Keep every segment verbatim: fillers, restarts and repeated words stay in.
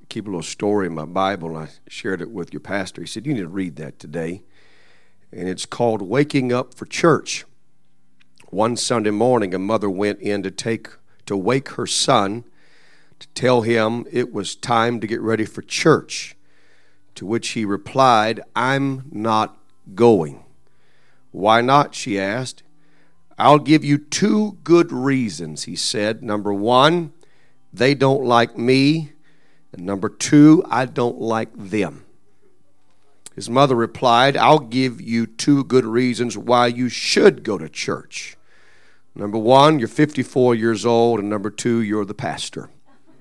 keep a little story in my Bible, and I shared it with your pastor. He said, you need to read that today. And it's called Waking Up for Church. One Sunday morning, a mother went in to take to wake her son to tell him it was time to get ready for church, to which he replied, I'm not going. Why not, she asked. I'll give you two good reasons, he said. Number one, they don't like me. And number two, I don't like them. His mother replied, I'll give you two good reasons why you should go to church. Number one, you're fifty-four years old, and number two, you're the pastor.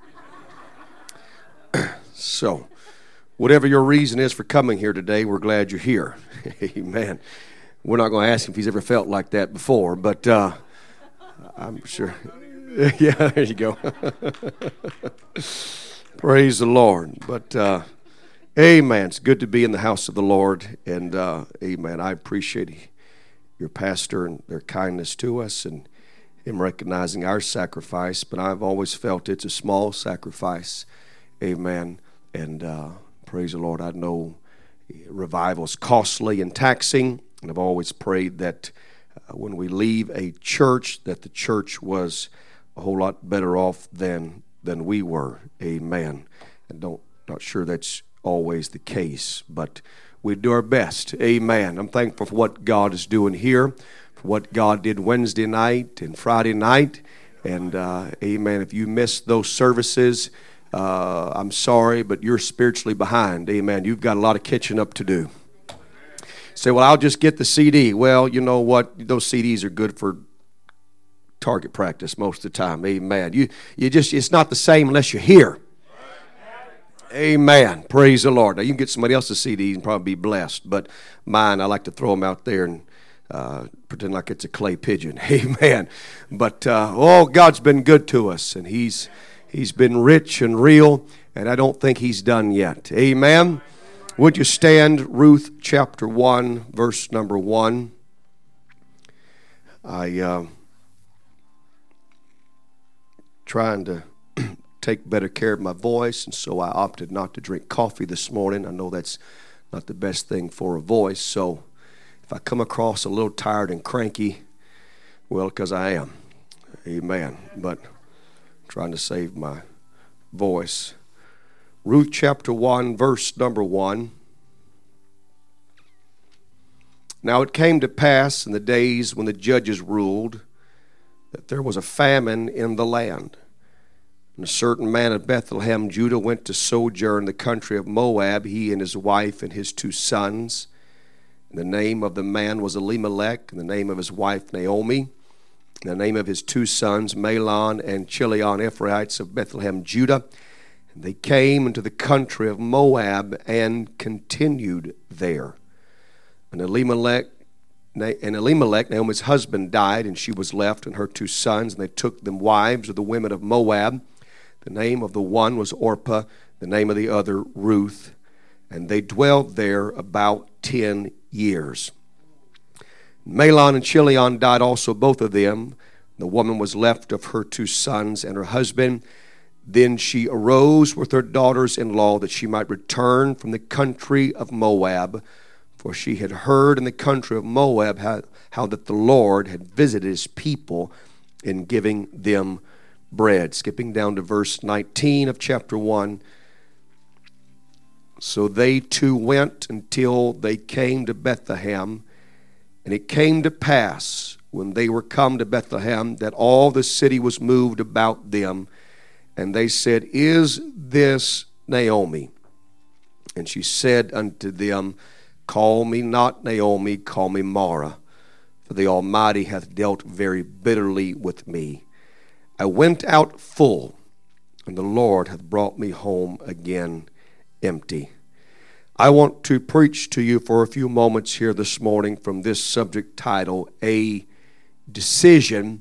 So, whatever your reason is for coming here today, we're glad you're here. Amen. We're not going to ask him if he's ever felt like that before, but uh, I'm sure. Yeah, there you go. Praise the Lord. But, uh, amen. It's good to be in the house of the Lord, and uh, amen. I appreciate your pastor and their kindness to us and him recognizing our sacrifice, but I've always felt it's a small sacrifice. Amen. And uh, praise the Lord. I know revival is costly and taxing, and I've always prayed that uh, when we leave a church, that the church was a whole lot better off than than we were. Amen. And don't not sure that's always the case, but we do our best. Amen. I'm thankful for what God is doing here, for what God did Wednesday night and Friday night. And uh, amen. If you missed those services, uh, I'm sorry, but you're spiritually behind. Amen. You've got a lot of catching up to do. Say, well, I'll just get the C D. Well, you know what? Those C Ds are good for target practice most of the time. Amen. You, you just, it's not the same unless you're here. Amen. Praise the Lord. Now, you can get somebody else's C Ds and probably be blessed, but mine, I like to throw them out there and uh, pretend like it's a clay pigeon. Amen. But, uh, oh, God's been good to us, and He's He's been rich and real, and I don't think He's done yet. Amen. Would you stand? Ruth chapter one, verse number one. I, uh, trying to take better care of my voice, and so I opted not to drink coffee this morning. I know that's not the best thing for a voice, so if I come across a little tired and cranky, well, because I am. Amen. But I'm trying to save my voice. Ruth chapter one, verse number one. Now it came to pass in the days when the judges ruled that there was a famine in the land. And a certain man of Bethlehem, Judah, went to sojourn in the country of Moab, he and his wife and his two sons. And the name of the man was Elimelech, and the name of his wife Naomi, and the name of his two sons Mahlon and Chilion, Ephrathites of Bethlehem, Judah. And they came into the country of Moab and continued there. And Elimelech, and Elimelech, Naomi's husband, died, and she was left and her two sons, and they took them wives of the women of Moab. The name of the one was Orpah, the name of the other Ruth, and they dwelled there about ten years. Mahlon and Chilion died also, both of them. The woman was left of her two sons and her husband. Then she arose with her daughters-in-law that she might return from the country of Moab, for she had heard in the country of Moab how, how that the Lord had visited his people in giving them bread. Skipping down to verse nineteen of chapter one. So they two went until they came to Bethlehem. And it came to pass, when they were come to Bethlehem, that all the city was moved about them. And they said, Is this Naomi? And she said unto them, Call me not Naomi, call me Mara, for the Almighty hath dealt very bitterly with me. I went out full, and the Lord hath brought me home again empty. I want to preach to you for a few moments here this morning from this subject title, A Decision,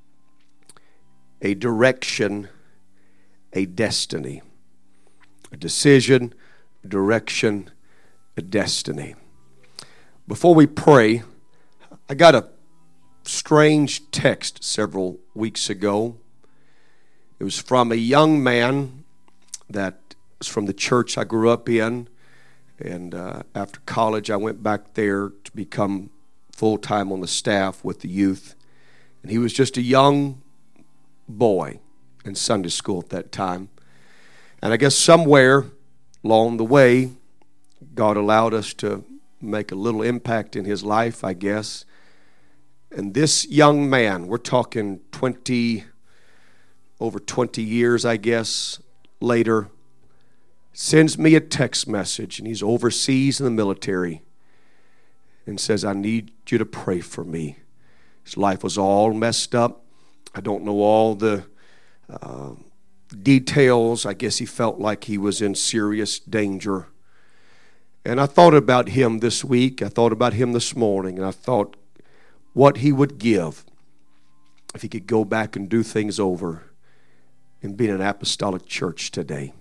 a Direction, a Destiny. A decision, direction, a destiny. Before we pray, I got a strange text several weeks ago. It was from a young man that was from the church I grew up in. And uh, after college, I went back there to become full-time on the staff with the youth. And he was just a young boy in Sunday school at that time. And I guess somewhere along the way, God allowed us to make a little impact in his life, I guess. And this young man, we're talking twenty, over twenty years, I guess, later, sends me a text message, and he's overseas in the military, and says, I need you to pray for me. His life was all messed up. I don't know all the uh, details. I guess he felt like he was in serious danger. And I thought about him this week. I thought about him this morning, and I thought what he would give if he could go back and do things over and be in an apostolic church today.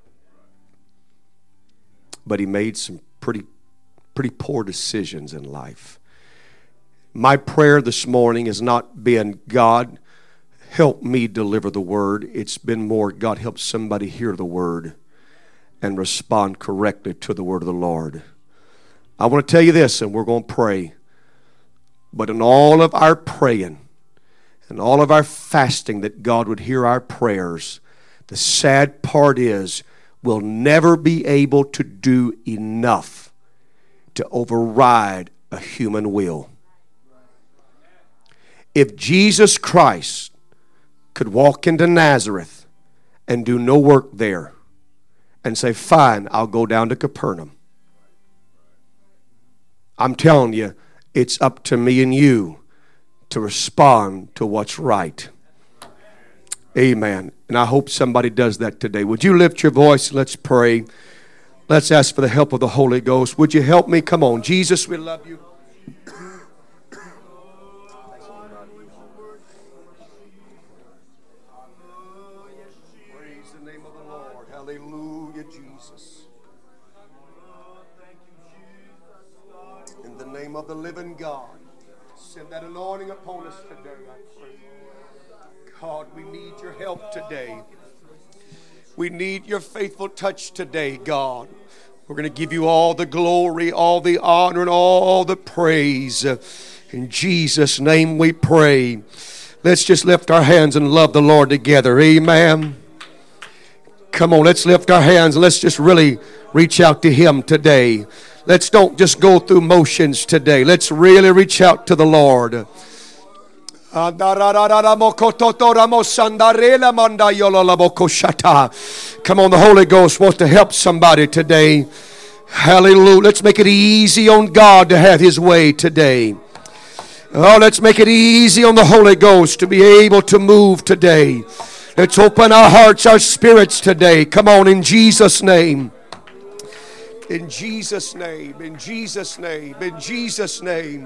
But he made some pretty, pretty poor decisions in life. My prayer this morning has not been, God, help me deliver the word. It's been more, God, help somebody hear the word and respond correctly to the word of the Lord. I want to tell you this, and we're going to pray. But in all of our praying and all of our fasting that God would hear our prayers, the sad part is we'll never be able to do enough to override a human will. If Jesus Christ could walk into Nazareth and do no work there and say, fine, I'll go down to Capernaum, I'm telling you, it's up to me and you to respond to what's right. Amen. And I hope somebody does that today. Would you lift your voice? Let's pray. Let's ask for the help of the Holy Ghost. Would you help me? Come on. Jesus, we love you. Praise the name of the Lord. Hallelujah, Jesus. In the name of the living God, send that anointing upon us today, I pray. God, we need your help today. We need your faithful touch today, God. We're going to give you all the glory, all the honor, and all the praise. In Jesus' name we pray. Let's just lift our hands and love the Lord together. Amen. Come on, let's lift our hands. Let's just really reach out to Him today. Let's don't just go through motions today. Let's really reach out to the Lord. Come on, the Holy Ghost wants to help somebody today. Hallelujah. Let's make it easy on God to have His way today. Oh, let's make it easy on the Holy Ghost to be able to move today. Let's open our hearts, our spirits today. Come on, in Jesus' name. In Jesus' name, in Jesus' name, in Jesus' name.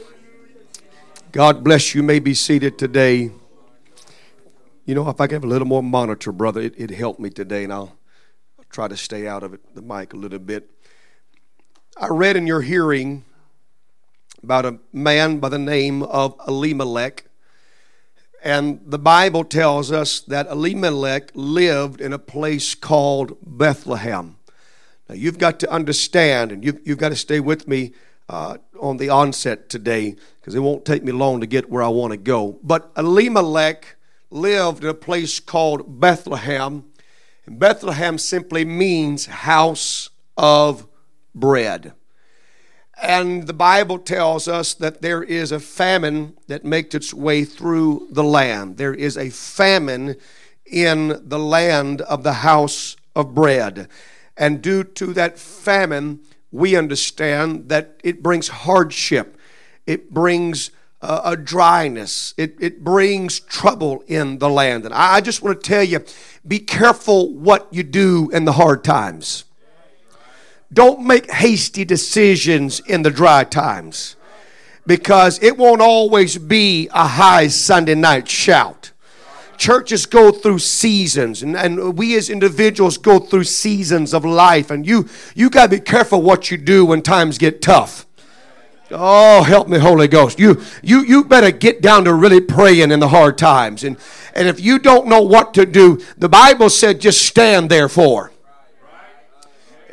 God bless you. You may be seated today. You know, if I can have a little more monitor, brother, it, it'd help me today, and I'll, I'll try to stay out of it, the mic a little bit. I read in your hearing about a man by the name of Elimelech, and the Bible tells us that Elimelech lived in a place called Bethlehem. Now, you've got to understand, and you've, you've got to stay with me uh, on the onset today, because it won't take me long to get where I want to go. But Elimelech lived in a place called Bethlehem. And Bethlehem simply means house of bread. And the Bible tells us that there is a famine that makes its way through the land. There is a famine in the land of the house of bread. And due to that famine, we understand that it brings hardship. It brings uh, a dryness. It, it brings trouble in the land. And I just want to tell you, be careful what you do in the hard times. Don't make hasty decisions in the dry times, because it won't always be a high Sunday night shout. Churches go through seasons, and, and we as individuals go through seasons of life, and you you got to be careful what you do when times get tough. Oh, help me, Holy Ghost. You you you better get down to really praying in the hard times. And, and if you don't know what to do, the Bible said just stand therefore.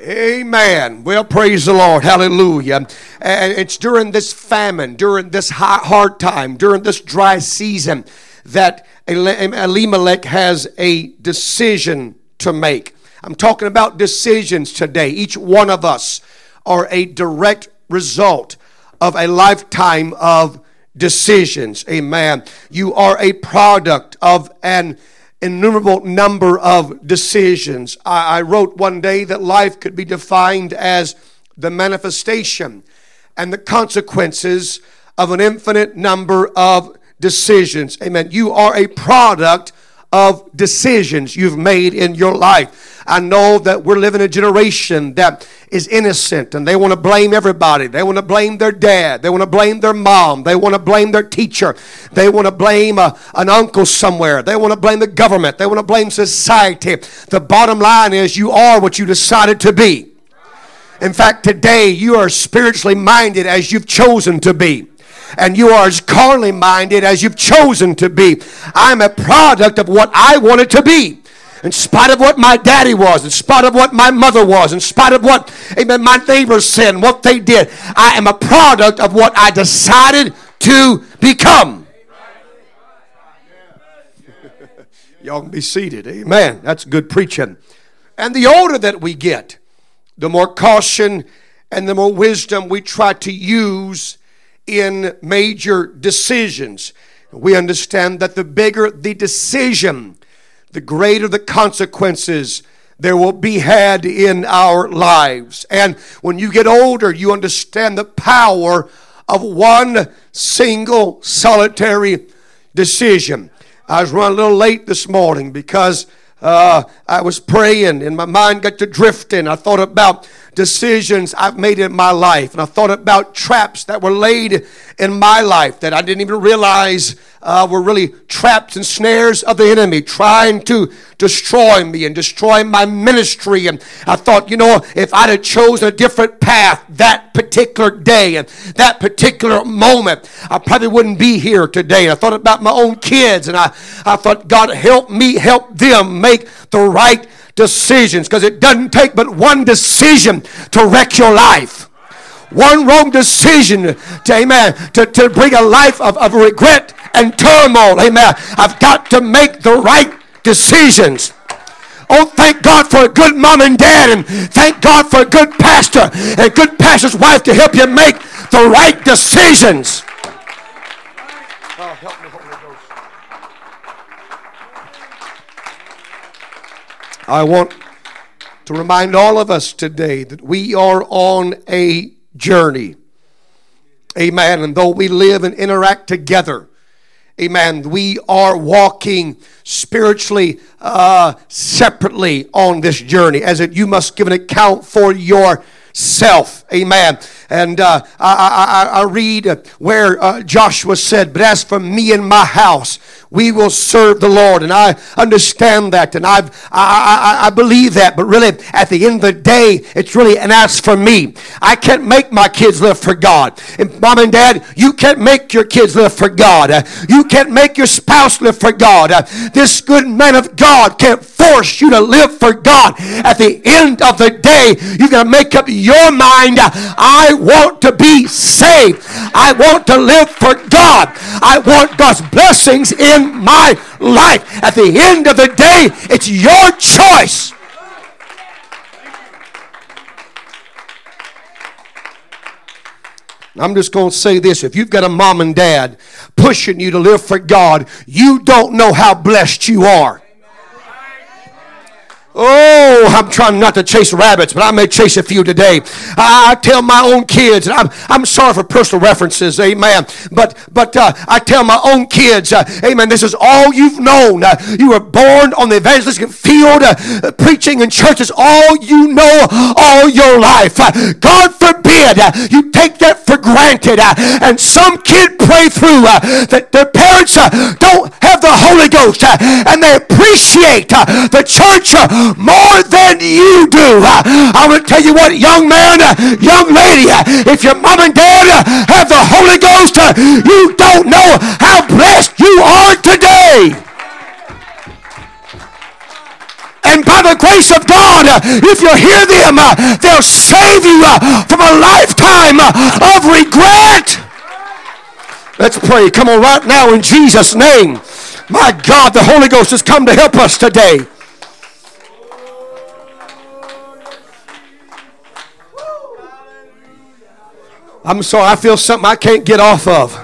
Amen. Well, praise the Lord. Hallelujah. And it's during this famine, during this hard time, during this dry season that Elimelech has a decision to make. I'm talking about decisions today. Each one of us are a direct result of a lifetime of decisions. Amen. You are a product of an innumerable number of decisions. I, I wrote one day that life could be defined as the manifestation and the consequences of an infinite number of decisions. Amen. You are a product of decisions you've made in your life. I know that we're living in a generation that is innocent and they want to blame everybody. They want to blame their dad. They want to blame their mom. They want to blame their teacher. They want to blame a, an uncle somewhere. They want to blame the government. They want to blame society. The bottom line is you are what you decided to be. In fact, today you are spiritually minded as you've chosen to be. And you are as carnally minded as you've chosen to be. I'm a product of what I wanted to be. In spite of what my daddy was, in spite of what my mother was, in spite of what, amen, my neighbors said and what they did, I am a product of what I decided to become. Y'all can be seated. Amen. That's good preaching. And the older that we get, the more caution and the more wisdom we try to use in major decisions. We understand that the bigger the decision, the greater the consequences there will be had in our lives. And when you get older, you understand the power of one single solitary decision. I was running a little late this morning because uh, I was praying and my mind got to drifting. I thought about decisions I've made in my life, and I thought about traps that were laid in my life that I didn't even realize uh, were really traps and snares of the enemy trying to destroy me and destroy my ministry. And I thought, you know, if I'd have chosen a different path that particular day and that particular moment, I probably wouldn't be here today. And I thought about my own kids, and I, I thought, God, help me help them make the right decisions, because it doesn't take but one decision to wreck your life. One wrong decision to, amen, to, to bring a life of, of regret and turmoil. Amen. I've got to make the right decisions. Oh, thank God for a good mom and dad, and thank God for a good pastor and a good pastor's wife to help you make the right decisions. Oh, help me, Holy Ghost. I want to remind all of us today that we are on a journey. Amen. And though we live and interact together, amen, we are walking spiritually uh, separately on this journey, as it, you must give an account for yourself. Amen. And uh, I, I, I read where uh, Joshua said, "But as for me and my house, we will serve the Lord." And I understand that, and I've, I, I, I believe that. But really, at the end of the day, it's really an as for me. I can't make my kids live for God. And mom and dad, you can't make your kids live for God. Uh, you can't make your spouse live for God. Uh, this good man of God can't force you to live for God. At the end of the day, you've got to make up your mind. Uh, I want to be saved. I want to live for God. I want God's blessings in my life. At the end of the day, it's your choice. I'm just going to say this. If you've got a mom and dad pushing you to live for God, you don't know how blessed you are. Oh, I'm trying not to chase rabbits, but I may chase a few today. I, I tell my own kids, and I'm I'm sorry for personal references, amen. But but uh, I tell my own kids, uh, amen. This is all you've known. Uh, you were born on the evangelistic field, uh, preaching in churches. All you know, all your life. Uh, God forbid uh, you take that for granted, uh, and some kid pray through uh, that their parents uh, don't have the Holy Ghost, uh, and they appreciate uh, the church Uh, more than you do. I want to tell you what, young man, young lady, if your mom and dad have the Holy Ghost, you don't know how blessed you are today. And by the grace of God, if you hear them, they'll save you from a lifetime of regret. Let's pray. Come on, right now in Jesus' name. My God, the Holy Ghost has come to help us today. I'm sorry, I feel something I can't get off of.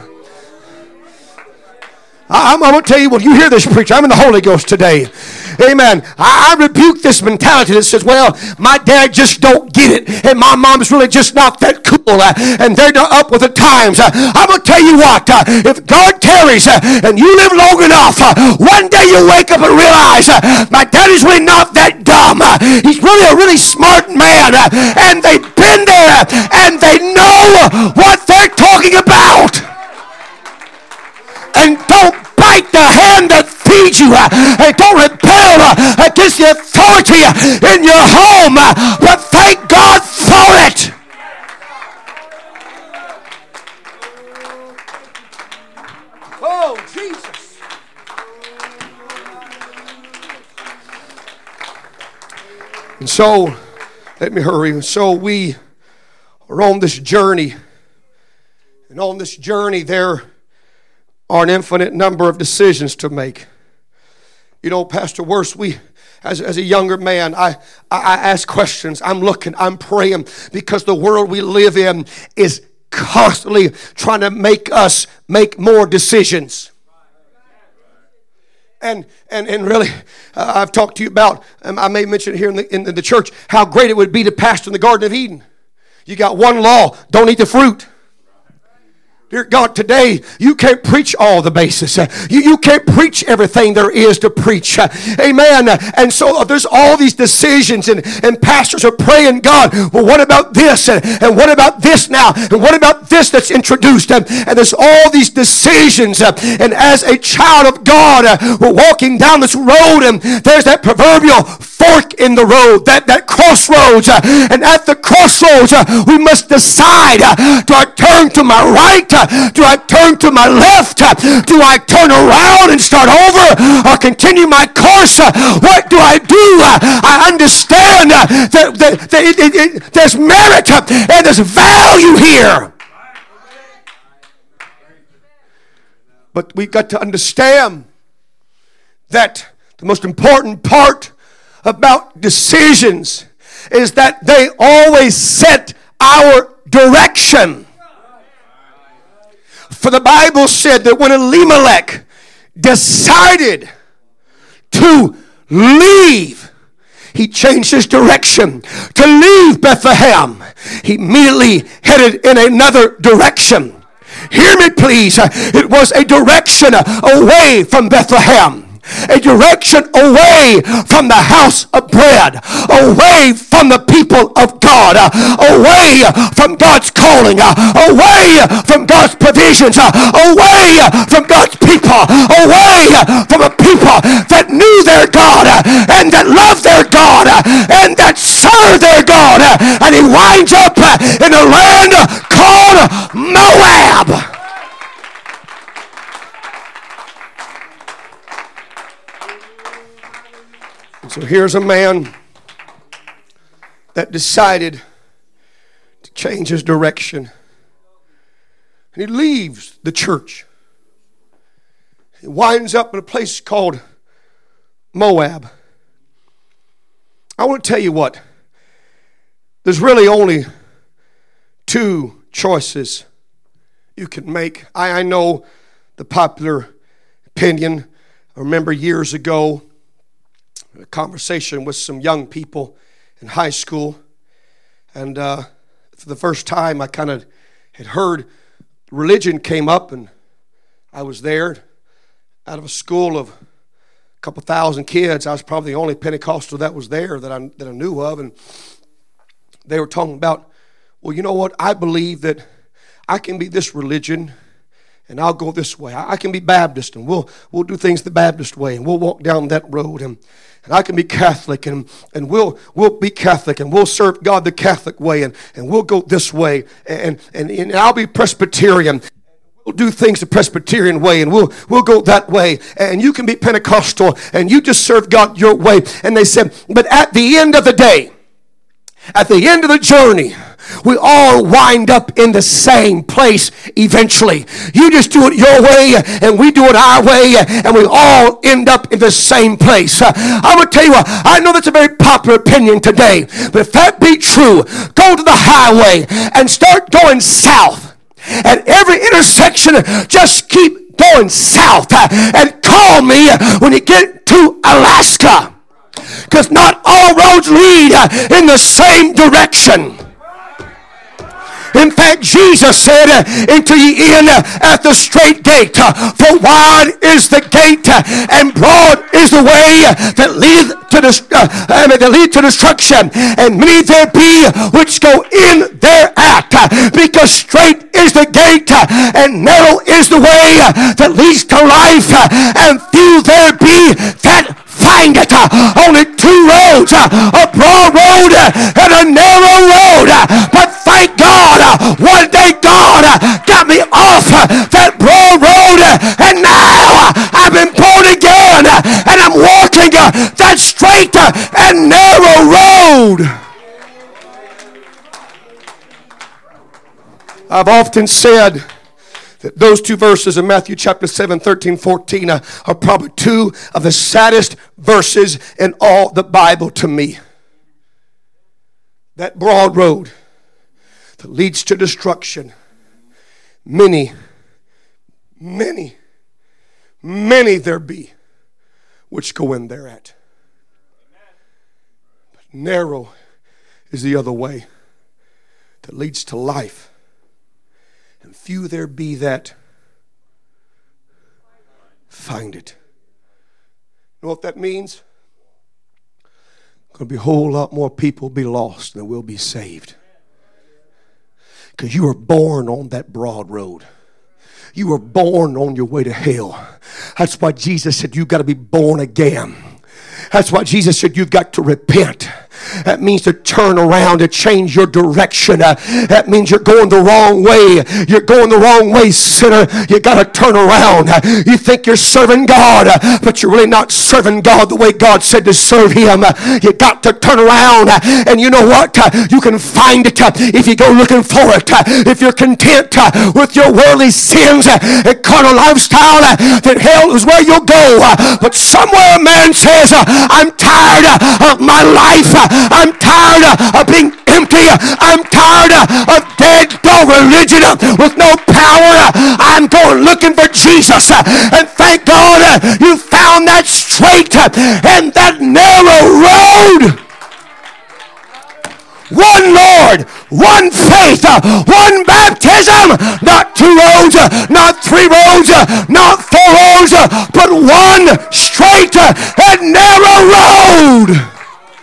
I, I'm, I'm going to tell you, when you hear this preacher, I'm in the Holy Ghost today. Amen. I, I rebuke this mentality that says, well, my dad just don't get it, and my mom's really just not that cool, uh, and they're not up with the times. Uh, I'm going to tell you what, uh, if God tarries uh, and you live long enough, uh, one day you wake up and realize uh, my dad is really not that dumb. Uh, he's really a really smart man, uh, and they've been there, uh, and they know what they're talking about. And don't bite the hand that feeds you. And don't rebel against the authority in your home. But thank God for it. Oh, Jesus. And so, let me hurry. So we are on this journey. And on this journey there are an infinite number of decisions to make. You know, Pastor Worse, we, as, as a younger man, I, I, I ask questions. I'm looking, I'm praying, because the world we live in is constantly trying to make us make more decisions. And and and really, uh, I've talked to you about, um, I may mention it here in the, in the church, how great it would be to pastor in the Garden of Eden. You got one law, don't eat the fruit. Dear God, today you can't preach all the bases. You, you can't preach everything there is to preach. Amen. And so there's all these decisions, and, and pastors are praying, God, well, what about this? And, and what about this now? And what about this that's introduced? And, and there's all these decisions. And as a child of God, we're walking down this road, and there's that proverbial fork in the road, that, that crossroads. And at the crossroads, we must decide, do I turn to my right? Do I turn to my left? Do I turn around and start over, or continue my course? What do I do? I understand that, that, that it, it, it, there's merit and there's value here. But we've got to understand that the most important part about decisions is that they always set our direction. For the Bible said that when Elimelech decided to leave, he changed his direction. To leave Bethlehem, he immediately headed in another direction. Hear me, please. It was a direction away from Bethlehem. A direction away from the house of bread, away from the people of God, away from God's calling, away from God's provisions, away from God's people, away from a people that knew their God and that loved their God and that served their God. And he winds up in a land called Moab. So here's a man that decided to change his direction. And he leaves the church. He winds up in a place called Moab. I want to tell you what. There's really only two choices you can make. I, I know the popular opinion. I remember years ago, a conversation with some young people in high school, and uh, for the first time I kind of had heard religion came up, and I was there out of a school of a couple thousand kids. I was probably the only Pentecostal that was there that I, that I knew of, and they were talking about, well, you know what, I believe that I can be this religion and I'll go this way. I can be Baptist, and we'll we'll do things the Baptist way, and we'll walk down that road. And, and I can be Catholic, and, and we'll we'll be Catholic, and we'll serve God the Catholic way, and, and we'll go this way. And, and, and I'll be Presbyterian. we'll do things the Presbyterian way, and we'll we'll go that way, and you can be Pentecostal, and you just serve God your way. And they said, but at the end of the day, at the end of the journey, we all wind up in the same place eventually. You just do it your way, and we do it our way, and we all end up in the same place. I'm going to tell you what, I know that's a very popular opinion today, but if that be true, go to the highway and start going south. At every intersection, just keep going south, and call me when you get to Alaska, because not all roads lead in the same direction. In fact, Jesus said, enter ye in at the straight gate, for wide is the gate and broad is the way that lead to dest- uh, that lead to destruction, and many there be which go in thereat, because straight is the gate and narrow is the way that leads to life, and few there be that find it. Only two roads, a broad road and a narrow road. But thank God, one day God got me off that broad road, and now I've been born again, and I'm walking that straight and narrow road. I've often said that those two verses in Matthew chapter seven, thirteen, fourteen uh, are probably two of the saddest verses in all the Bible to me. That broad road that leads to destruction. Many, many, many there be which go in thereat. But narrow is the other way that leads to life. And few there be that find it. You know what that means? Going to be a whole lot more people be lost than will be saved. Because you were born on that broad road. You were born on your way to hell. That's why Jesus said you've got to be born again. That's why Jesus said you've got to repent. That means to turn around, to change your direction. Uh, that means you're going the wrong way. You're going the wrong way, sinner. You got to turn around. Uh, you think you're serving God, uh, but you're really not serving God the way God said to serve Him. Uh, you got to turn around. Uh, and you know what? Uh, you can find it uh, if you go looking for it. Uh, if you're content uh, with your worldly sins uh, and carnal lifestyle, uh, then hell is where you'll go. Uh, but somewhere a man says, uh, I'm tired uh, of my life. Uh, I'm tired of being empty. I'm tired of dead, dull religion with no power. I'm going looking for Jesus. And thank God you found that straight and that narrow road. One Lord, one faith, one baptism, not two roads, not three roads, not four roads, but one straight and narrow road.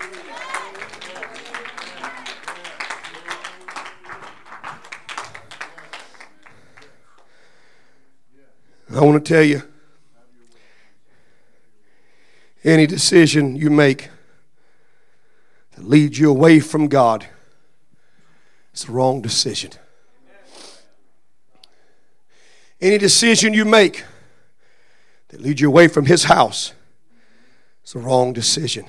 I want to tell you, any decision you make that leads you away from God is the wrong decision. Any decision you make that leads you away from His house is the wrong decision.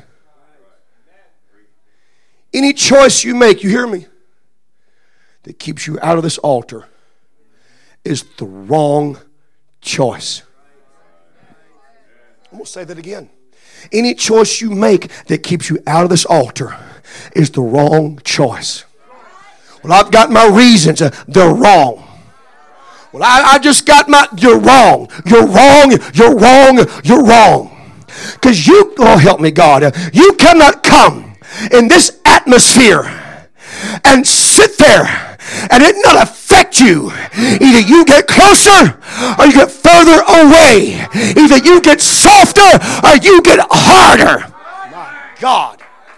Any choice you make, you hear me, that keeps you out of this altar is the wrong decision. Choice. I'm going to say that again. Any choice you make that keeps you out of this altar is the wrong choice. Well, I've got my reasons. Uh, they're wrong. Well, I, I just got my... You're wrong. You're wrong. You're wrong. You're wrong. Because you... Oh, help me, God. Uh, you cannot come in this atmosphere and sit there and it not affect you. Either you get closer or you get further away. Either you get softer or you get harder. My God.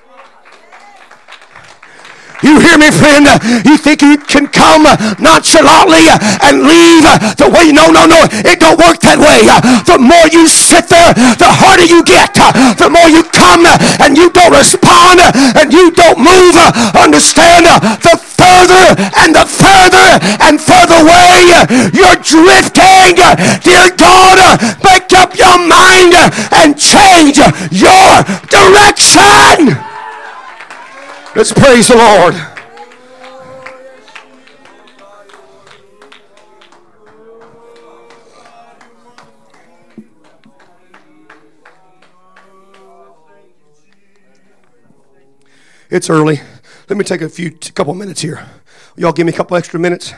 You hear me, friend? You think you can come nonchalantly and leave the way? No, no, no. It don't work that way. The more you sit there, the harder you get. The more you come and you don't respond and you don't move, understand, the further further and the further and further away you're drifting. Dear God, make up your mind and change your direction. Let's praise the Lord. It's early. Let me take a few, a couple minutes here. Y'all give me a couple extra minutes.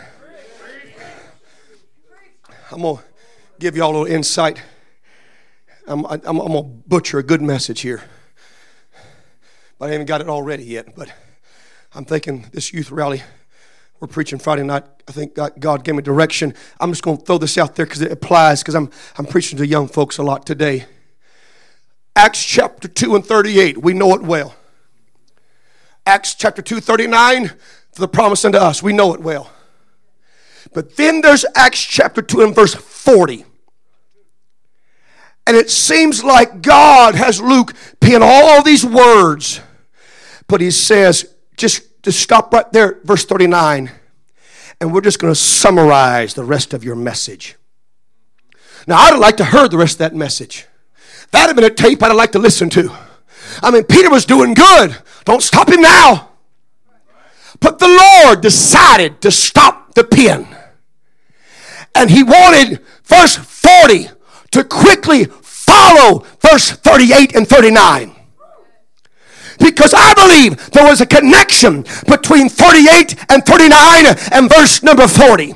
I'm going to give y'all a little insight. I'm, I'm, I'm going to butcher a good message here. But I haven't got it all ready yet. But I'm thinking this youth rally, we're preaching Friday night. I think God, God gave me direction. I'm just going to throw this out there because it applies, because I'm, I'm preaching to young folks a lot today. Acts chapter two and thirty-eight, we know it well. Acts chapter two, thirty-nine, for the promise unto us. We know it well. But then there's Acts chapter two and verse forty. And it seems like God has Luke pen all these words. But he says, just to stop right there, verse thirty-nine. And we're just going to summarize the rest of your message. Now, I'd like to heard the rest of that message. That'd have been a tape I'd have liked to listen to. I mean, Peter was doing good. Don't stop him now. But the Lord decided to stop the pen. And he wanted verse forty to quickly follow verse thirty-eight and thirty-nine. Because I believe there was a connection between thirty-eight and thirty-nine and verse number forty.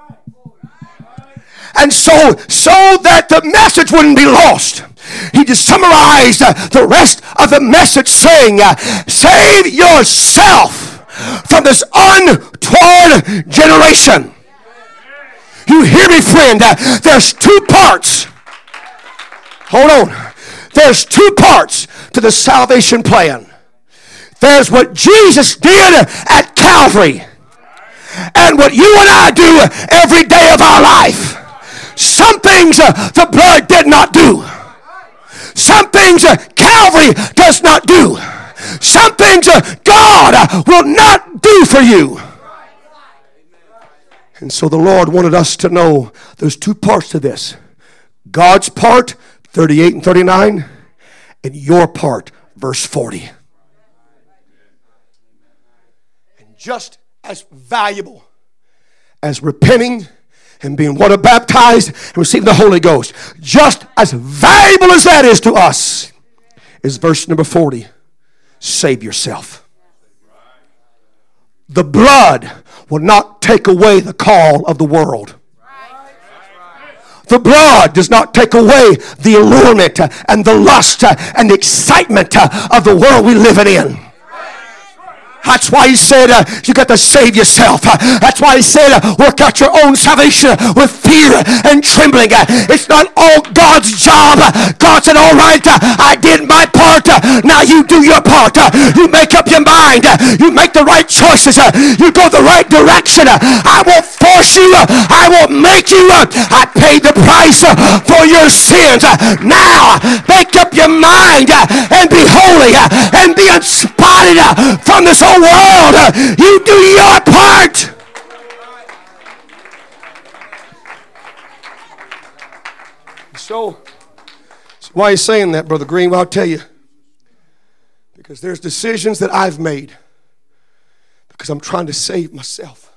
And so, so that the message wouldn't be lost, he just summarized uh, the rest of the message saying, uh, save yourself from this untoward generation. You hear me, friend? Uh, there's two parts. Hold on. There's two parts to the salvation plan. There's what Jesus did at Calvary and what you and I do every day of our life. Some things uh, the blood did not do. Some things uh, Calvary does not do. Some things uh, God uh, will not do for you. And so the Lord wanted us to know there's two parts to this. God's part, thirty-eight and thirty-nine, and your part, verse forty. And just as valuable as repenting and being water baptized and receiving the Holy Ghost, just as valuable as that is to us, is verse number forty. Save yourself. The blood will not take away the call of the world. The blood does not take away the allurement and the lust and the excitement of the world we live in. That's why he said uh, you got to save yourself. Uh, that's why he said uh, work out your own salvation with fear and trembling. Uh, it's not all God's job. Uh, God said, all right, uh, I did my part. Uh, now you do your part. Uh, you make up your mind. Uh, you make the right choices. Uh, you go the right direction. Uh, I won't force you. Uh, I won't make you. Uh, I paid the price uh, for your sins. Uh, now make up your mind uh, and be holy uh, and be unspotted uh, from this whole world. Uh, you do your part. So, so why are you saying that, Brother Green? Well, I'll tell you. Because there's decisions that I've made because I'm trying to save myself.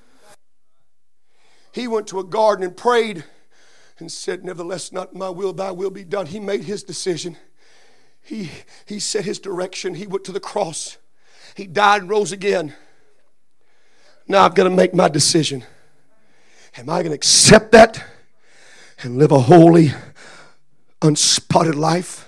He went to a garden and prayed and said, nevertheless, not my will, thy will be done. He made his decision. He, he set his direction. He went to the cross. He died and rose again. Now I've got to make my decision. Am I going to accept that and live a holy, unspotted life?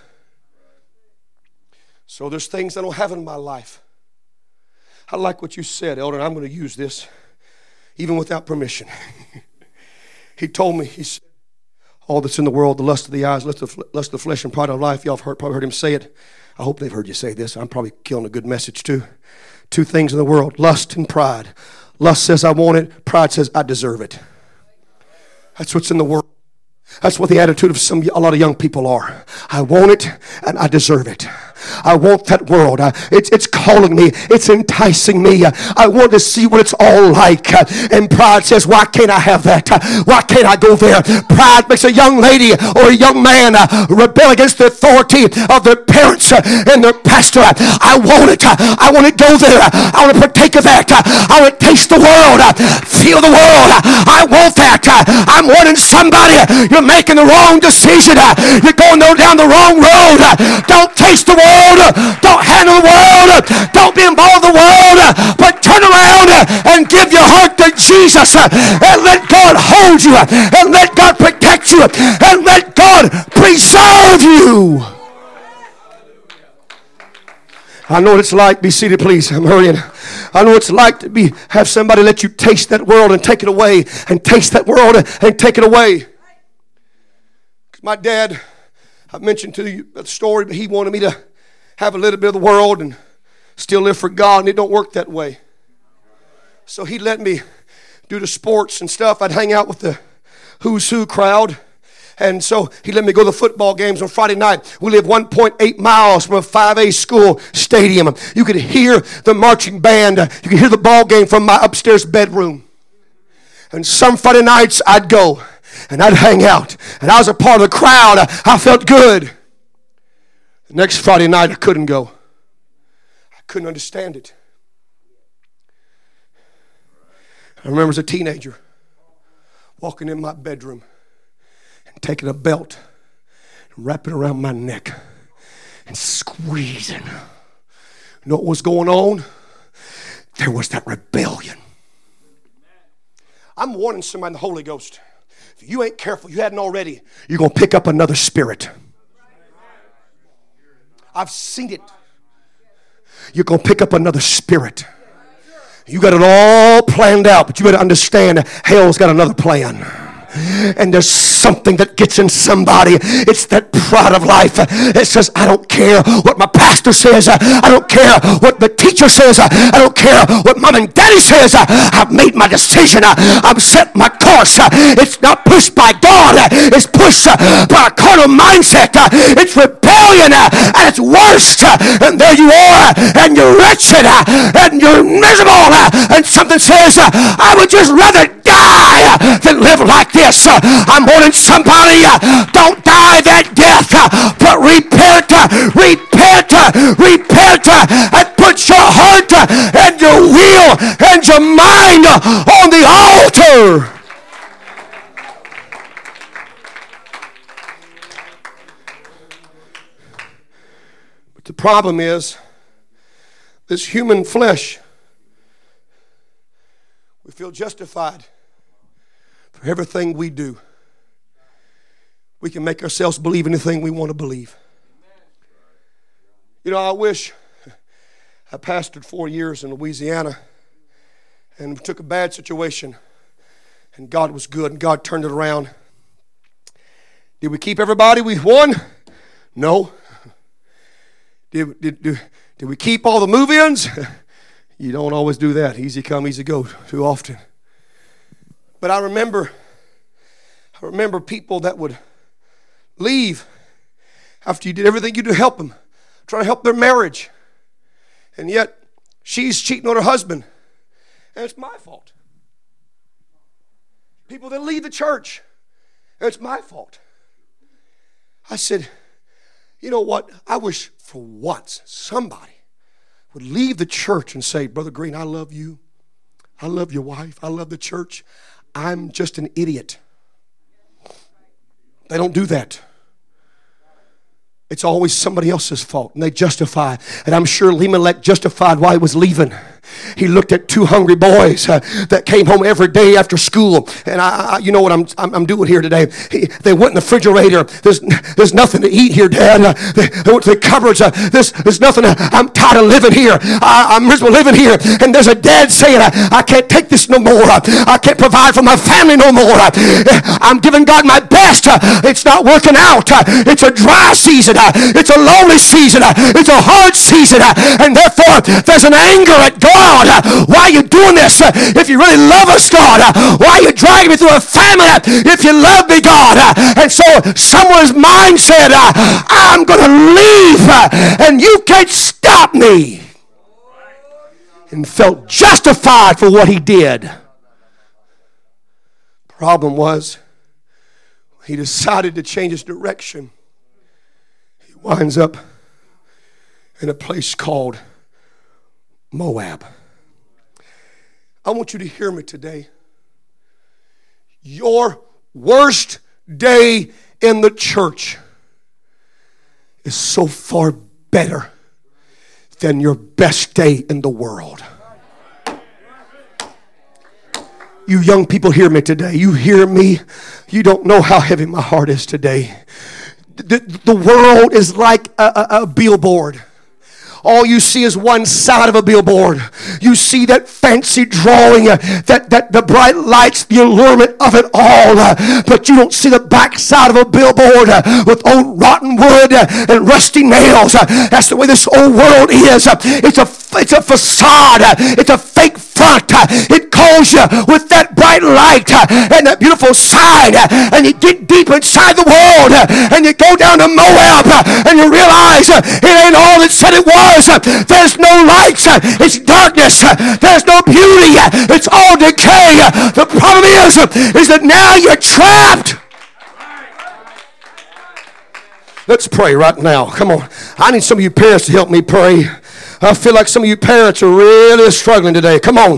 So there's things I don't have in my life. I like what you said, Elder, and I'm going to use this even without permission. He told me, he said, all that's in the world, the lust of the eyes, lust of, lust of the flesh, and pride of life. Y'all have heard, probably heard him say it. I hope they've heard you say this. I'm probably killing a good message too. Two things in the world, lust and pride. Lust says I want it. Pride says I deserve it. That's what's in the world. That's what the attitude of some a lot of young people are. I want it and I deserve it. I want that world. Uh, it's, it's calling me. It's enticing me. Uh, I want to see what it's all like. Uh, and pride says, why can't I have that? Uh, why can't I go there? Pride makes a young lady or a young man uh, rebel against the authority of their parents uh, and their pastor. Uh, I want it. Uh, I want to go there. Uh, I want to partake of that. Uh, I want to taste the world. Uh, feel the world. Uh, I want that. Uh, I'm warning somebody. Uh, you're making the wrong decision. Uh, you're going down the wrong road. Uh, don't taste the world. Uh, don't handle the world. Uh, don't be involved in the world. Uh, but turn around uh, and give your heart to Jesus. Uh, and let God hold you. Uh, and let God protect you. Uh, and let God preserve you. I know what it's like. Be seated, please. I'm hurrying. I know what it's like to be have somebody let you taste that world and take it away, and taste that world and take it away. My dad, I've mentioned to you the story, but he wanted me to have a little bit of the world and still live for God, and it don't work that way. So he let me do the sports and stuff. I'd hang out with the who's who crowd. And so he let me go to the football games on Friday night. We live one point eight miles from a five A school stadium. You could hear the marching band. You could hear the ball game from my upstairs bedroom. And some Friday nights I'd go and I'd hang out. And I was a part of the crowd. I felt good. The next Friday night I couldn't go. I couldn't understand it. I remember as a teenager walking in my bedroom, taking a belt and wrapping it around my neck and squeezing. You know what was going on? There was that rebellion. I'm warning somebody in the Holy Ghost. If you ain't careful, you hadn't already, you're going to pick up another spirit. I've seen it. You're going to pick up another spirit. You got it all planned out, but you got to understand hell's got another plan. And there's something that gets in somebody. It's that pride of life. It says, I don't care what my pastor says. I don't care what the teacher says. I don't care what mom and daddy says. I've made my decision. I've set my course. It's not pushed by God. It's pushed by a carnal mindset. It's rebellion at its worst. And there you are. And you're wretched. And you're miserable. And something says, I would just rather die than live like this. I'm warning somebody, don't die that death, but repent, repent, repent, and put your heart and your will and your mind on the altar. But the problem is, this human flesh, we feel justified for everything we do. We can make ourselves believe anything we want to believe. You know, I wish I pastored four years in Louisiana and took a bad situation, and God was good, and God turned it around. Did we keep everybody we won? No. Did, did, did, did we keep all the move-ins? You don't always do that. Easy come, easy go too often. But I remember, I remember people that would leave after you did everything you do to help them, trying to help their marriage. And yet, she's cheating on her husband. And it's my fault. People that leave the church, and it's my fault. I said, you know what? I wish for once somebody would leave the church and say, Brother Green, I love you. I love your wife. I love the church. I'm just an idiot. They don't do that. It's always somebody else's fault, and they justify. And I'm sure Elimelech justified why he was leaving. He looked at two hungry boys uh, that came home every day after school. And I, I you know what I'm, I'm, I'm doing here today. He, they went in the refrigerator. There's, there's nothing to eat here, Dad. Uh, they, they went to the cupboards. Uh, there's, there's nothing. Uh, I'm tired of living here. I, I'm miserable living here. And there's a dad saying, I, I can't take this no more. Uh, I can't provide for my family no more. Uh, I'm giving God my best. Uh, it's not working out. Uh, it's a dry season. Uh, it's a lonely season. Uh, it's a hard season. Uh, and therefore, there's an anger at God. God? Why are you doing this? If you really love us, God, why are you dragging me through a famine? If you love me, God. And so someone's mind said, I'm going to leave and you can't stop me. And felt justified for what he did. Problem was, he decided to change his direction. He winds up in a place called Moab. I want you to hear me today. Your worst day in the church is so far better than your best day in the world. You young people hear me today. You hear me. You don't know how heavy my heart is today. The, the world is like a, a, a billboard. All you see is one side of a billboard. You see that fancy drawing, uh, that, that the bright lights, the allurement of it all. Uh, but you don't see the back side of a billboard uh, with old rotten wood uh, and rusty nails. Uh, that's the way this old world is. Uh, it's a it's a facade. Uh, it's a fake front. Uh, it calls you with that bright light uh, and that beautiful sign. Uh, and you get deep inside the world uh, and you go down to Moab uh, and you realize uh, it ain't all it said it was. There's no lights. It's darkness. There's no beauty. It's all decay. The problem is, is that now you're trapped. Let's pray right now. Come on. I need some of you parents to help me pray. I feel like some of you parents are really struggling today. Come on.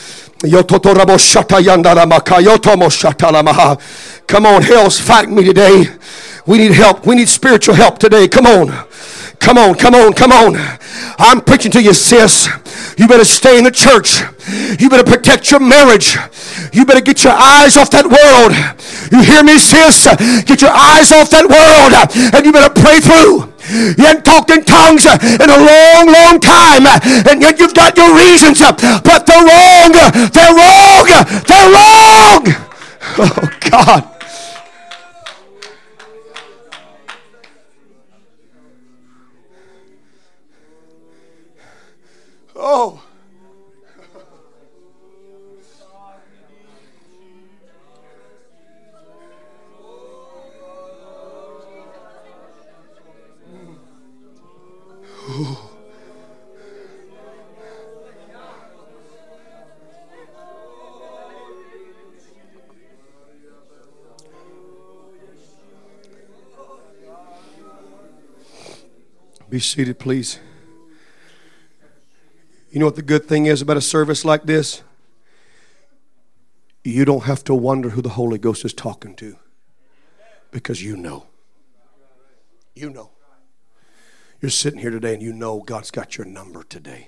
Come on. Hell's fighting me today. We need help. We need spiritual help today. Come on. Come on, come on, come on. I'm preaching to you, sis. You better stay in the church. You better protect your marriage. You better get your eyes off that world. You hear me, sis? Get your eyes off that world. And you better pray through. You haven't talked in tongues in a long, long time. And yet you've got your reasons. But they're wrong. They're wrong. They're wrong. Oh, God. Oh. Be seated, please. You know what the good thing is about a service like this? You don't have to wonder who the Holy Ghost is talking to, because you know. You know. You're sitting here today and you know God's got your number today.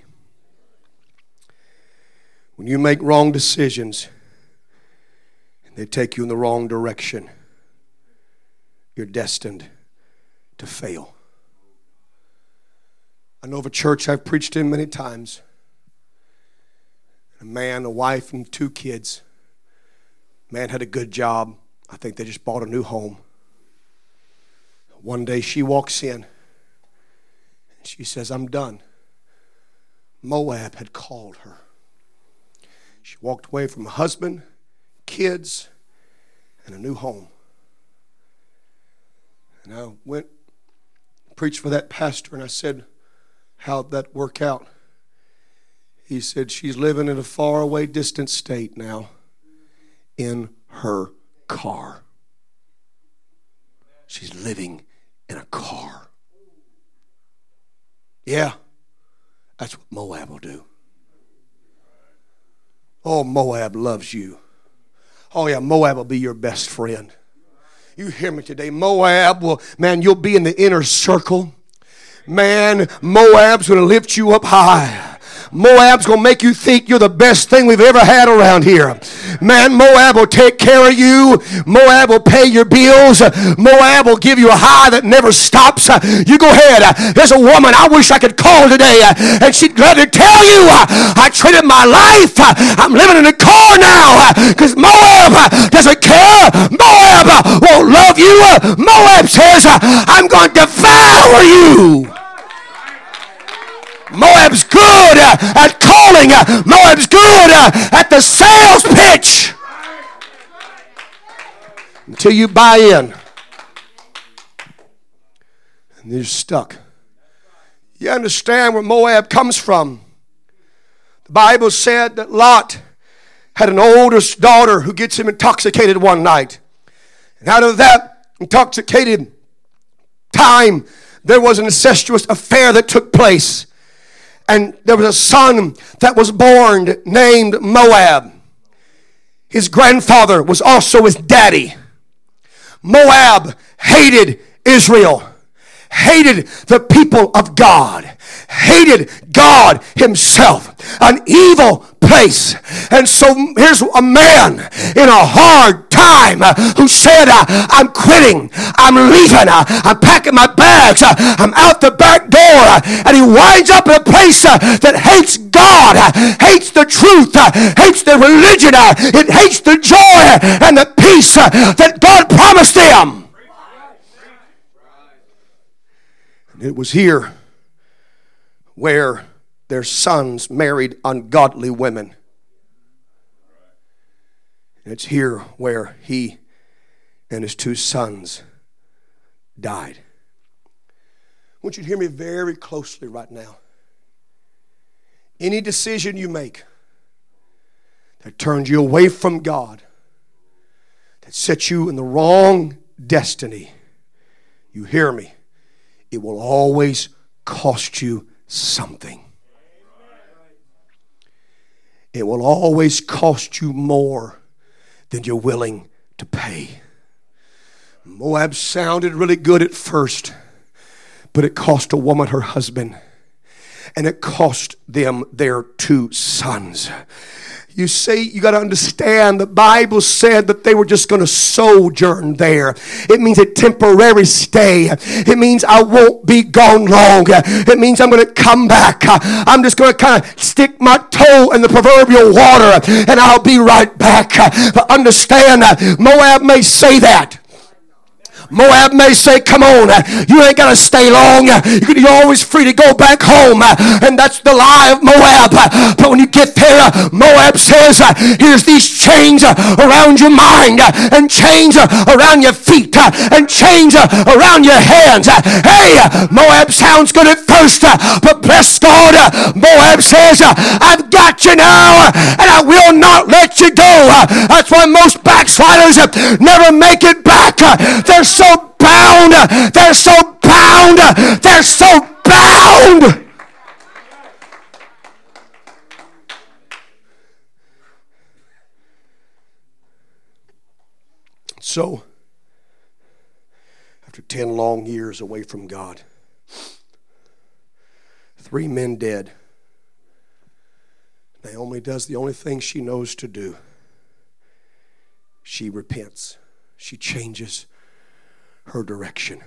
When you make wrong decisions and they take you in the wrong direction, you're destined to fail. I know of a church I've preached in many times. A man, a wife, and two kids. Man had a good job. I think they just bought a new home. One day she walks in. And she says, I'm done. Moab had called her. She walked away from a husband, kids, and a new home. And I went and preached for that pastor, and I said, how'd that work out? He said, she's living in a faraway, distant state now in her car. She's living in a car. Yeah, that's what Moab will do. Oh, Moab loves you. Oh, yeah, Moab will be your best friend. You hear me today. Moab will, man, you'll be in the inner circle. Man, Moab's going to lift you up high. Moab's going to make you think you're the best thing we've ever had around here. Man, Moab will take care of you. Moab will pay your bills. Moab will give you a high that never stops. You go ahead. There's a woman I wish I could call today, and she'd gladly tell you, I traded my life. I'm living in a car now because Moab doesn't care. Moab won't love you. Moab says, I'm going to devour you. Moab's good at calling selling. Moab's good at the sales pitch. Until you buy in. And you're stuck. You understand where Moab comes from. The Bible said that Lot had an oldest daughter who gets him intoxicated one night. And out of that intoxicated time, there was an incestuous affair that took place. And there was a son that was born named Moab. His grandfather was also his daddy. Moab hated Israel, hated the people of God, hated God himself, an evil place. And so here's a man in a hard time who said, I'm quitting, I'm leaving, I'm packing my bags, I'm out the back door. And he winds up in a place that hates God, hates the truth, hates the religion, it hates the joy and the peace that God promised him. And it was here where their sons married ungodly women. And it's here where he and his two sons died. I want you to hear me very closely right now. Any decision you make that turns you away from God, that sets you in the wrong destiny, you hear me, it will always cost you something. It will always cost you more than you're willing to pay. Moab sounded really good at first, but it cost a woman her husband, and it cost them their two sons. You see, you got to understand, the Bible said that they were just going to sojourn there. It means a temporary stay. It means I won't be gone long. It means I'm going to come back. I'm just going to kind of stick my toe in the proverbial water and I'll be right back. But understand, Moab may say that. Moab may say, come on, you ain't got to stay long. You're always free to go back home. And that's the lie of Moab. But when you get there, Moab says, here's these chains around your mind, and chains around your feet, and chains around your hands. Hey, Moab sounds good at first, but bless God, Moab says, I've got you now, and I will not let you go. That's why most backsliders never make it back. They're so bound. They're so bound. They're so bound. So, after ten long years away from God, three men dead, Naomi does the only thing she knows to do. She repents. She changes her direction.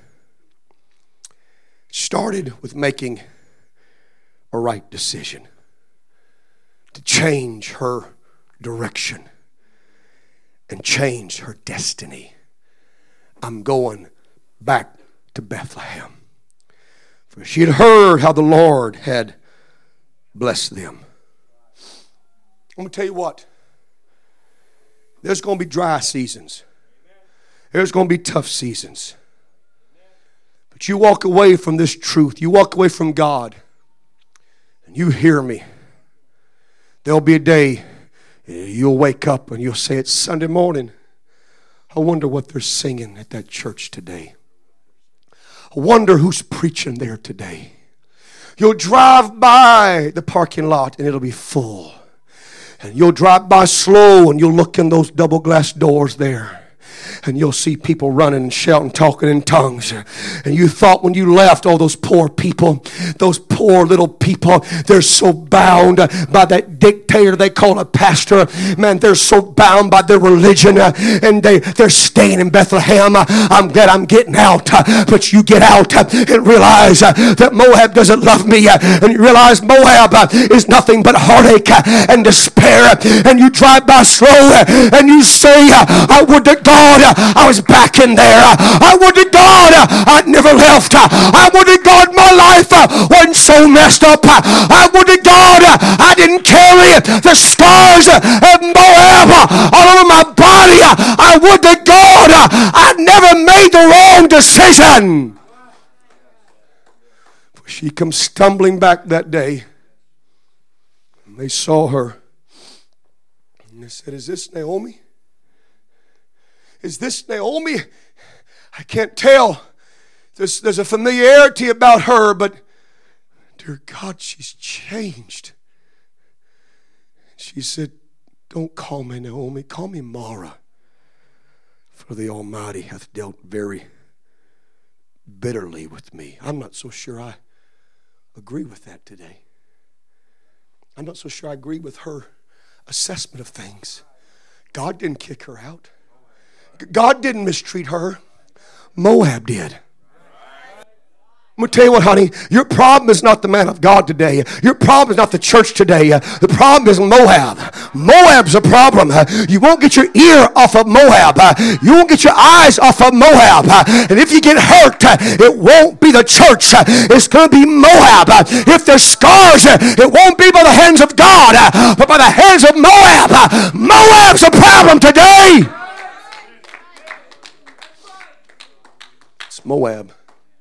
Started with making a right decision to change her direction and change her destiny. I'm going back to Bethlehem. For she had heard how the Lord had blessed them. I'm going to tell you what. There's going to be dry seasons. There's going to be tough seasons. But you walk away from this truth. You walk away from God. And you hear me. There'll be a day you'll wake up and you'll say, it's Sunday morning. I wonder what they're singing at that church today. I wonder who's preaching there today. You'll drive by the parking lot and it'll be full. And you'll drive by slow and you'll look in those double glass doors there. And you'll see people running and shouting, talking in tongues. And you thought when you left, all those poor people, those poor little people, they're so bound by that dictator they call a pastor. Man, they're so bound by their religion. And they, they're staying in Bethlehem. I'm glad I'm getting out. But you get out and realize that Moab doesn't love me. And you realize Moab is nothing but heartache and despair. And you drive by slow and you say, I would to God I was back in there. I would to God I'd never left. I would to God my life wasn't so messed up. I would to God I didn't care carry the scars of Moab all over my body. I would to God I never made the wrong decision. She comes stumbling back that day. And they saw her. And they said, is this Naomi? Is this Naomi? I can't tell. There's, there's a familiarity about her, but dear God, she's changed. She said, don't call me Naomi, call me Mara. For the Almighty hath dealt very bitterly with me. I'm not so sure I agree with that today. I'm not so sure I agree with her assessment of things. God didn't kick her out. God didn't mistreat her. Moab did. I'm going to tell you what, honey. Your problem is not the man of God today. Your problem is not the church today. The problem is Moab. Moab's a problem. You won't get your ear off of Moab. You won't get your eyes off of Moab. And if you get hurt, it won't be the church. It's going to be Moab. If there's scars, it won't be by the hands of God, but by the hands of Moab. Moab's a problem today. It's Moab.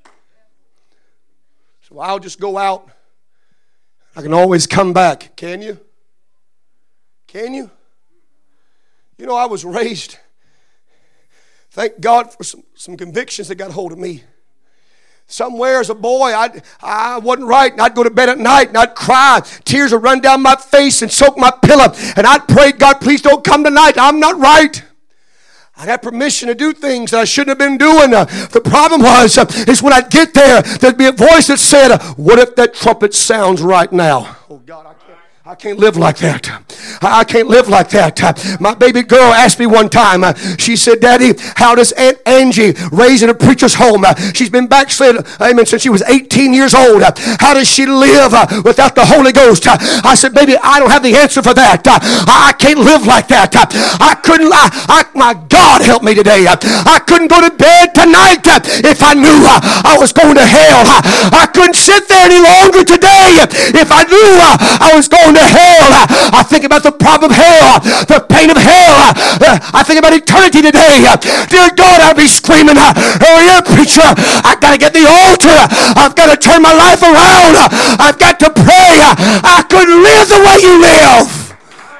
So I'll just go out. I can always come back. Can you? Can you? You know, I was raised. Thank God for some, some convictions that got hold of me. Somewhere as a boy, I I wasn't right, and I'd go to bed at night, and I'd cry. Tears would run down my face and soak my pillow. And I'd pray, God, please don't come tonight. I'm not right. I had permission to do things that I shouldn't have been doing. Uh, the problem was, uh, is when I'd get there, there'd be a voice that said, uh, what if that trumpet sounds right now? Oh, God, I can't. I can't live like that. I can't live like that. My baby girl asked me one time, she said, Daddy, how does Aunt Angie raise in a preacher's home? She's been backslid, amen, since she was eighteen years old. How does she live without the Holy Ghost? I said, baby, I don't have the answer for that. I can't live like that. I couldn't, I, I, my God help me today. I couldn't go to bed tonight if I knew I was going to hell. I couldn't sit there any longer today if I knew I was going to hell. I think about the problem of hell, the pain of hell. I think about eternity today. Dear God, I'll be screaming, hurry up, preacher. I've got to get the altar. I've got to turn my life around. I've got to pray. I couldn't live the way you live.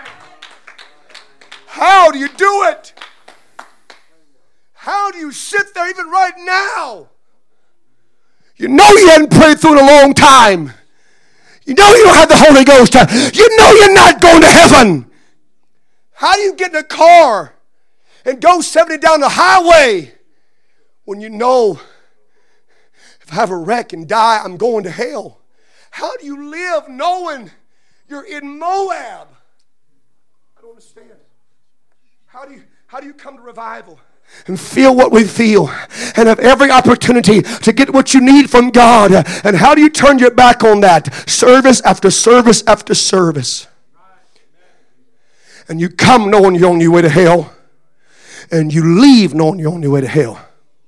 How do you do it? How do you sit there even right now? You know you hadn't prayed through it a long time. You know you don't have the Holy Ghost. You know you're not going to heaven. How do you get in a car and go seventy down the highway when you know if I have a wreck and die, I'm going to hell? How do you live knowing you're in Moab? I don't understand. How do you, how do you come to revival and feel what we feel and have every opportunity to get what you need from God? And how do you turn your back on that? Service after service after service. And you come knowing you're on your way to hell, and you leave knowing you're on your way to hell.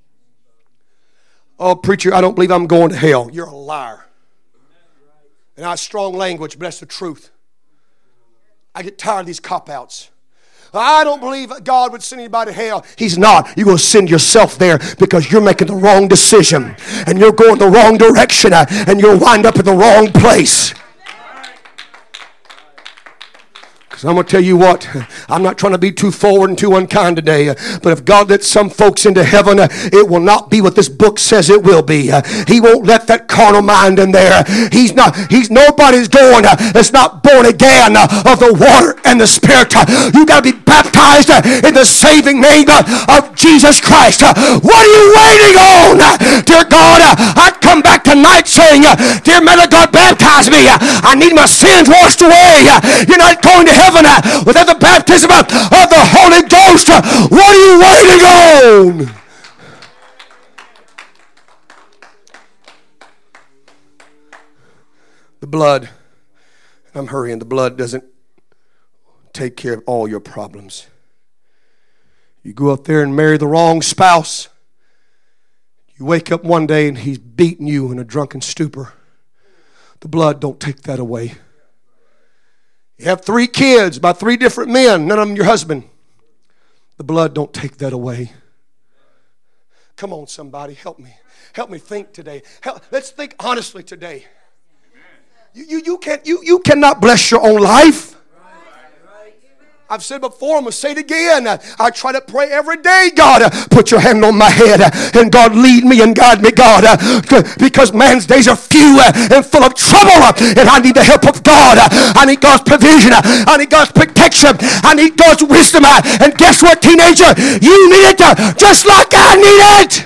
Oh, preacher, I don't believe I'm going to hell. You're a liar. And that's strong language, but that's the truth. I get tired of these cop-outs. I don't believe God would send anybody to hell. He's not. You're going to send yourself there because you're making the wrong decision. And you're going the wrong direction. And you'll wind up in the wrong place. Because I'm going to tell you what, I'm not trying to be too forward and too unkind today, but if God lets some folks into heaven, it will not be what this book says it will be. He won't let that carnal mind in there. He's not, he's nobody's going that's not born again of the water and the Spirit. You got to be baptized in the saving name of Jesus Christ. What are you waiting on? Dear God, I come back tonight saying, dear man of God, baptize me. I need my sins washed away. You're not going to heaven without the baptism of the Holy Ghost. What are you waiting on? The blood, I'm hurrying, the blood doesn't take care of all your problems. You go out there and marry the wrong spouse. You wake up one day and he's beating you in a drunken stupor. The blood don't take that away. You have three kids by three different men, none of them your husband. The blood don't take that away. Come on, somebody, help me. Help me think today. Help, let's think honestly today. You, you, you, can't, you, you cannot bless your own life. I've said before, I'm going to say it again. I try to pray every day, God, put your hand on my head and God lead me and guide me, God, because man's days are few and full of trouble and I need the help of God. I need God's provision. I need God's protection. I need God's wisdom. And guess what, teenager? You need it just like I need it.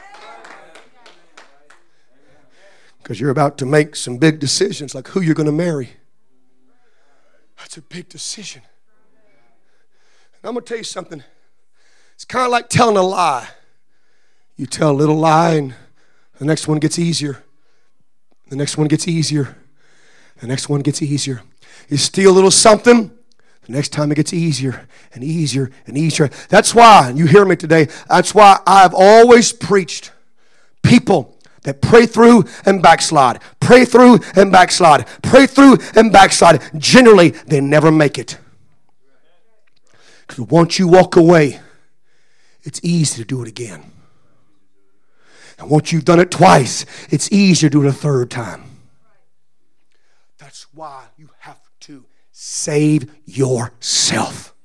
Because you're about to make some big decisions like who you're going to marry. That's a big decision. I'm going to tell you something. It's kind of like telling a lie. You tell a little lie and the next one gets easier. The next one gets easier. The next one gets easier. You steal a little something, the next time it gets easier and easier and easier. That's why, and you hear me today, that's why I've always preached people that pray through and backslide. Pray through and backslide. Pray through and backslide. Generally, they never make it. Because once you walk away, it's easy to do it again. And once you've done it twice, it's easier to do it a third time. That's why you have to save yourself.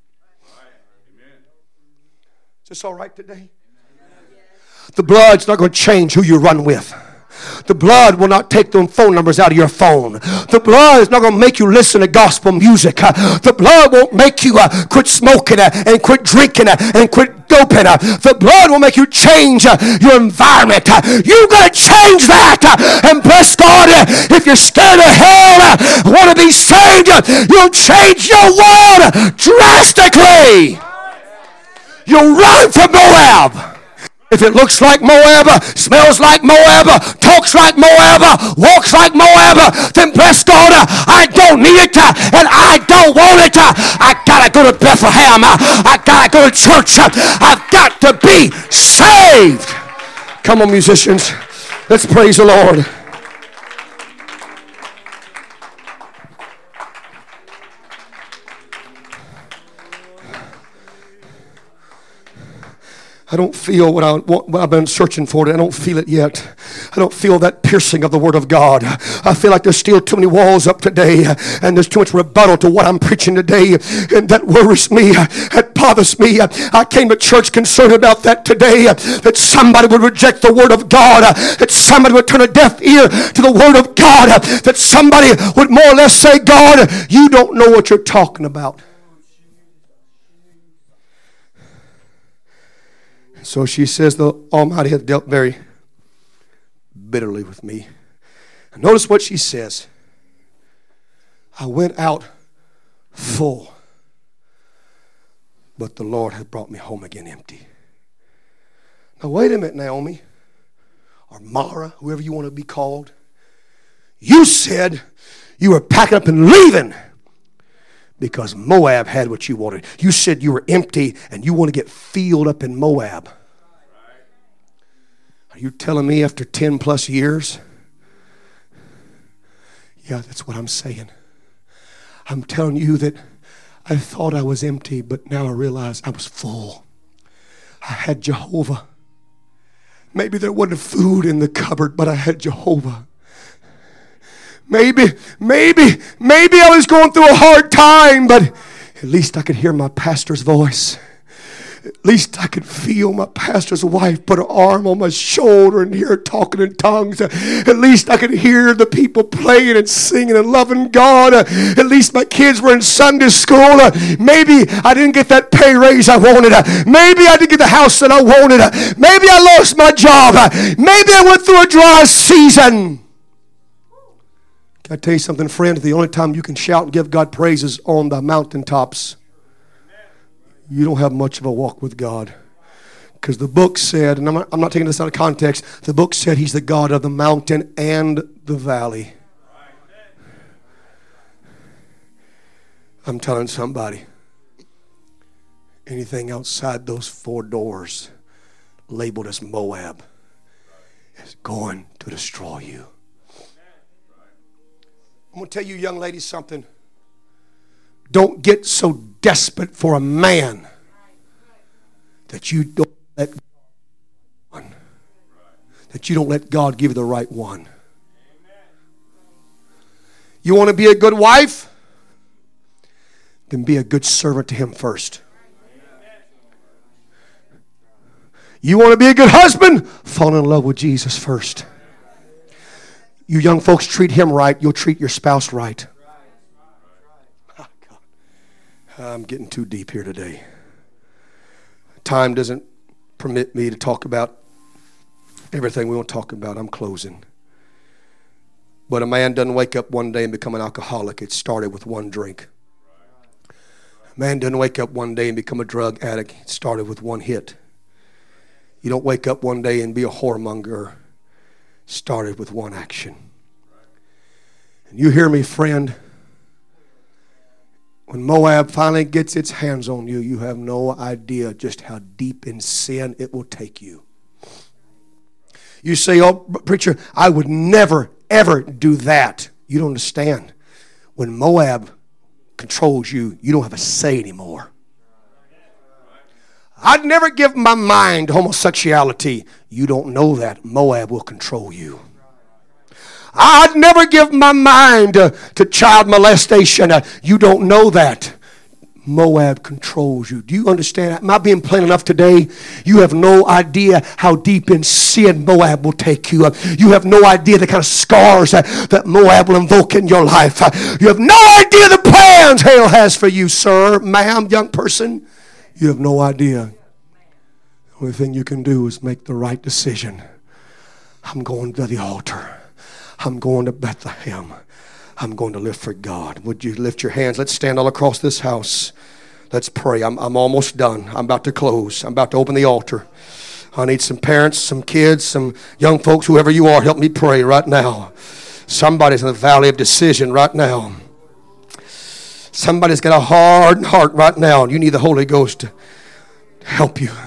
Is this all right today? The blood's not going to change who you run with. The blood will not take them phone numbers out of your phone. The blood is not going to make you listen to gospel music. The blood won't make you uh, quit smoking uh, and quit drinking uh, and quit doping. Uh. The blood will make you change uh, your environment. Uh. You've got to change that. Uh, and bless God, uh, if you're scared of hell, uh, want to be saved, uh, you'll change your world drastically. You'll run from Moab. If it looks like Moab, smells like Moab, talks like Moab, walks like Moab, then bless God, I don't need it and I don't want it. I gotta go to Bethlehem. I gotta go to church. I've got to be saved. Come on, musicians. Let's praise the Lord. I don't feel what, I, what I've been searching for. I don't feel it yet. I don't feel that piercing of the Word of God. I feel like there's still too many walls up today, and there's too much rebuttal to what I'm preaching today, and that worries me. That bothers me. I came to church concerned about that today, that somebody would reject the Word of God, that somebody would turn a deaf ear to the Word of God, that somebody would more or less say, God, you don't know what you're talking about. So she says the Almighty hath dealt very bitterly with me. And notice what she says. I went out full, but the Lord hath brought me home again empty. Now wait a minute, Naomi, or Mara, whoever you want to be called. You said you were packing up and leaving because Moab had what you wanted. You said you were empty and you want to get filled up in Moab. Are you telling me after ten plus years? Yeah, that's what I'm saying. I'm telling you that I thought I was empty, but now I realize I was full. I had Jehovah. Maybe there wasn't food in the cupboard, but I had Jehovah. Maybe, maybe, maybe I was going through a hard time, but at least I could hear my pastor's voice. At least I could feel my pastor's wife put her arm on my shoulder and hear her talking in tongues. At least I could hear the people playing and singing and loving God. At least my kids were in Sunday school. Maybe I didn't get that pay raise I wanted. Maybe I didn't get the house that I wanted. Maybe I lost my job. Maybe I went through a dry season. Can I tell you something, friend? The only time you can shout and give God praise is on the mountaintops. You don't have much of a walk with God. Because the book said, and I'm not, I'm not taking this out of context, the book said he's the God of the mountain and the valley. I'm telling somebody, anything outside those four doors labeled as Moab is going to destroy you. I'm going to tell you young ladies something. Don't get so desperate for a man that you don't let one, that you don't let God give you the right one. You want to be a good wife? Then be a good servant to him first. You want to be a good husband? Fall in love with Jesus first. You young folks treat him right, you'll treat your spouse right. Oh, God. I'm getting too deep here today. Time doesn't permit me to talk about everything we want to talk about. I'm closing. But a man doesn't wake up one day and become an alcoholic. It started with one drink. A man doesn't wake up one day and become a drug addict. It started with one hit. You don't wake up one day and be a whoremonger. It started with one action. And you hear me, friend? When Moab finally gets its hands on you, you have no idea just how deep in sin it will take you. You say, oh, preacher, I would never, ever do that. You don't understand. When Moab controls you, you don't have a say anymore. I'd never give my mind to homosexuality. You don't know that. Moab will control you. I'd never give my mind to, to child molestation. Uh, you don't know that. Moab controls you. Do you understand? Am I being plain enough today? You have no idea how deep in sin Moab will take you. You have no idea the kind of scars that, that Moab will invoke in your life. You have no idea the plans hell has for you, sir, ma'am, young person. You have no idea. The only thing you can do is make the right decision. I'm going to the altar. I'm going to Bethlehem. I'm going to live for God. Would you lift your hands? Let's stand all across this house. Let's pray. I'm, I'm almost done. I'm about to close. I'm about to open the altar. I need some parents, some kids, some young folks, whoever you are, help me pray right now. Somebody's in the valley of decision right now. Somebody's got a hard heart right now, and you need the Holy Ghost to help you.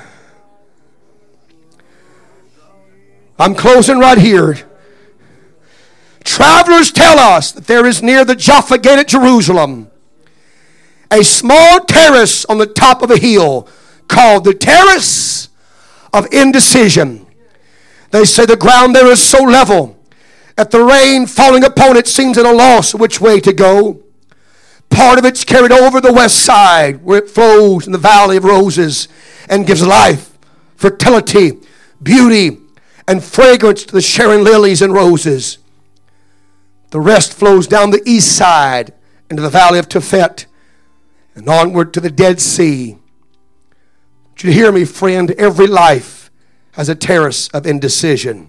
I'm closing right here. Travelers tell us that there is near the Jaffa Gate at Jerusalem a small terrace on the top of a hill called the Terrace of Indecision. They say the ground there is so level that the rain falling upon it seems at a loss which way to go. Part of it's carried over the west side where it flows in the Valley of Roses and gives life, fertility, beauty, and fragrance to the Sharon lilies and roses. The rest flows down the east side into the Valley of Tophet and onward to the Dead Sea. I want you to hear me, friend. Every life has a terrace of indecision.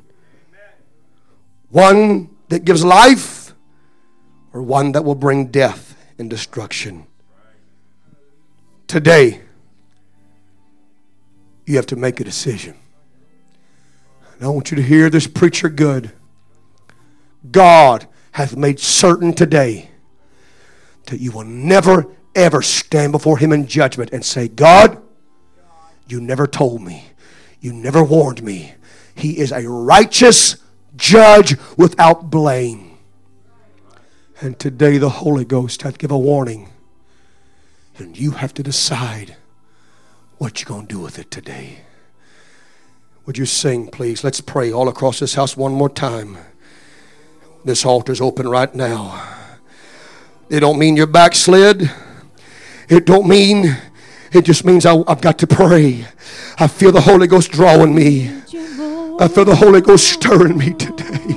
One that gives life or one that will bring death and destruction. Today, you have to make a decision. And I want you to hear this preacher good. God hath made certain today that you will never, ever stand before him in judgment and say, God, you never told me. You never warned me. He is a righteous judge without blame. And today the Holy Ghost hath given a warning. And you have to decide what you're going to do with it today. Would you sing, please? Let's pray all across this house one more time. This altar's open right now. It don't mean you're backslid. It don't mean, it just means I, I've got to pray. I feel the Holy Ghost drawing me. I feel the Holy Ghost stirring me today.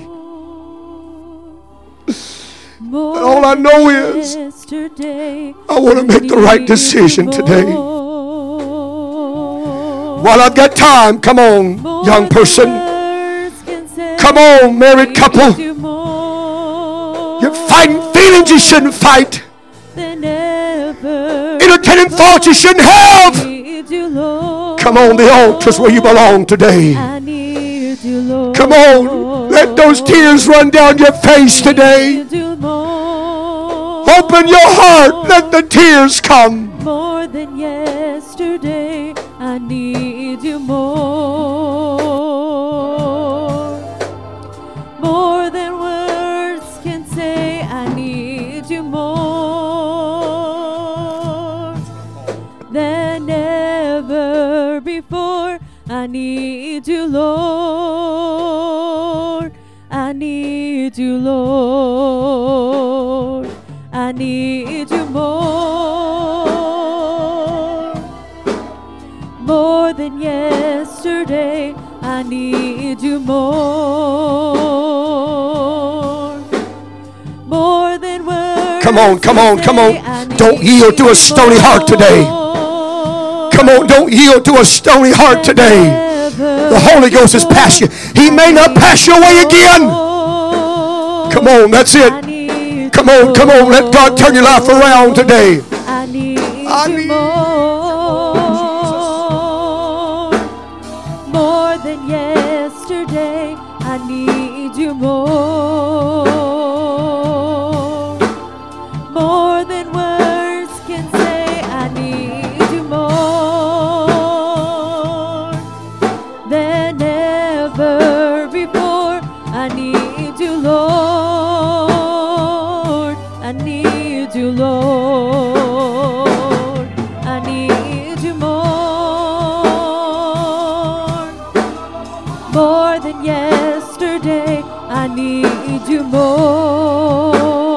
And all I know is I want to make the right decision today. While I've got time, come on, young person. Come on, married couple. You're fighting feelings you shouldn't fight. Entertaining thoughts you shouldn't have. Come on, the altar's where you belong today. Come on, let those tears run down your face today. Open your heart, let the tears come. More than yesterday, I need you more. More than words can say, I need you more. I need you, Lord. I need you, Lord. I need you more. More than yesterday, I need you more. More than words. Come on, come on, come on. Don't yield to a stony heart today. Come on, don't yield to a stony heart today. The Holy Ghost has passed you. He may not pass your way again. Come on, that's it. Come on, come on. Let God turn your life around today. I need I you need- more. More than yesterday, I need you more. More than words can say, I need you more than ever before. I need you, Lord. I need you, Lord. I need you more. More than yesterday, I need you more.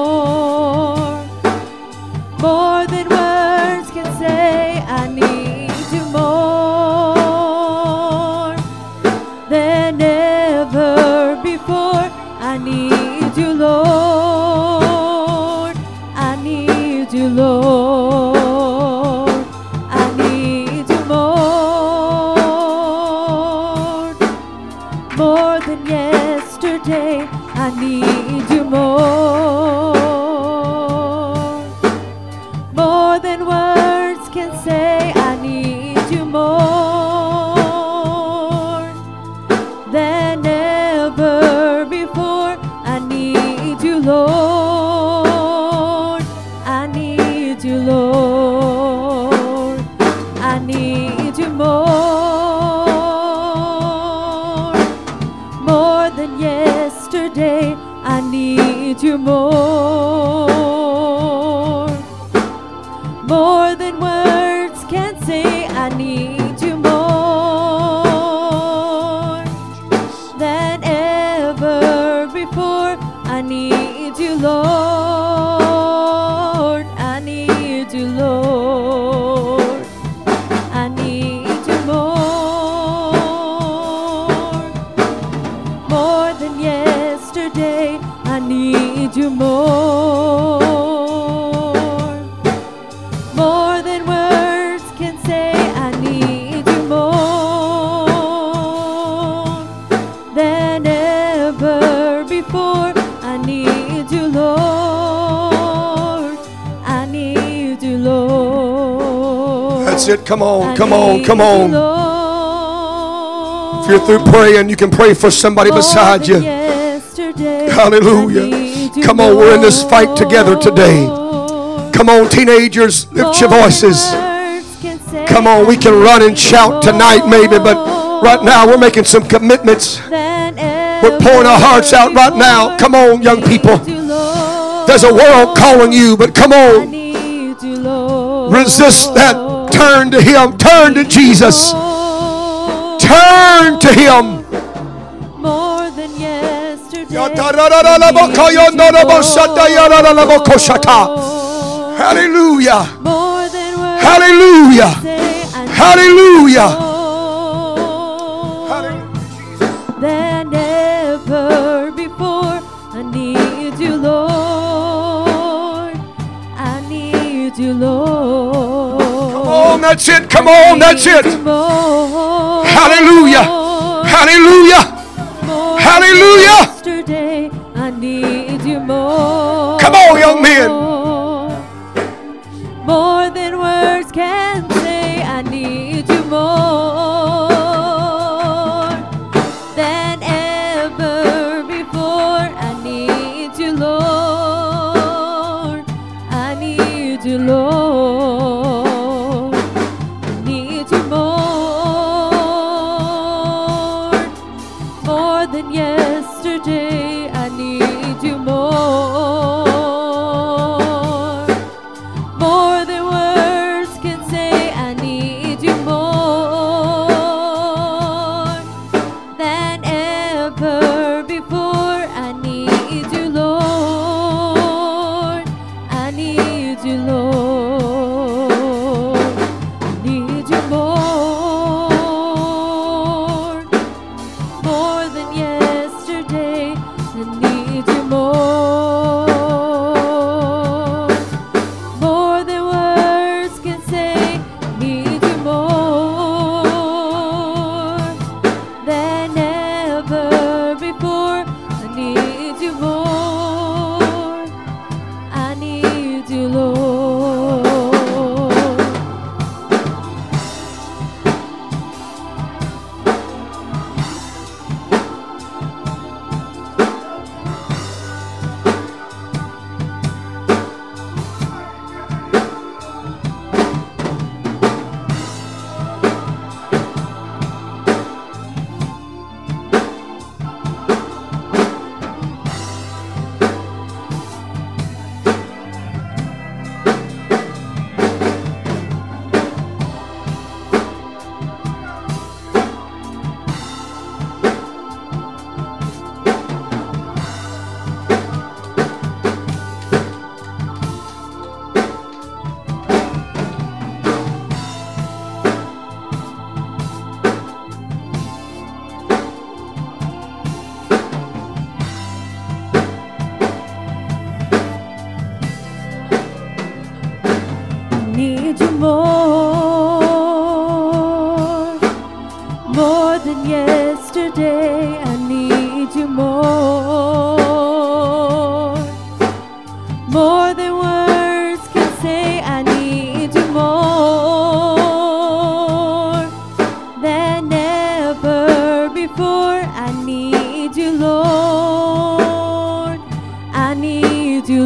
More than words can say, I need you more than ever before. I need you, Lord. I need you, Lord. I need you more. More than yesterday, I need you more. More than words can say, I need you more than ever before. I need you, Lord. I need you, Lord. I need you more. More than yesterday, I need you more. More than words can say, I need you more than ever before. I need you, Lord. I need you, Lord. I need you more. More than yesterday, I need you more. More than words can say, I need you more than ever before. I need you, Lord. I need you, Lord. That's it. Come I on, come on, need come you, on. Lord. If you're through praying, you can pray for somebody More beside than you. yesterday, Hallelujah. I need you, Come on, we're in this fight together today. Lord. Come on, teenagers, lift your More than voices. words can say, Come on, we can I run and need shout you, tonight maybe, but right now we're making some commitments. than We're pouring our hearts out right ever now. Come on, young before. people. I need you, Lord. There's a world calling you, but come I on, need you, Lord. resist that. Turn to Him. Turn to Jesus. Turn to Him. More than yesterday. Hallelujah. More than words Hallelujah. say, I need Hallelujah. you than ever before. I need you, Lord. I need you, Lord. Come on, that's it. Come on, that's it. Hallelujah. Hallelujah. Hallelujah. Yesterday, I need you more. Come on, young men. More than words can say, I need you more than ever before. I need you, Lord. I need you, Lord. I need you more. More than yesterday, I need you more. More than words can say, I need you more need you more. More than yesterday, I need you more. More than words can say, I need you more than ever before. I need you, Lord. I need you,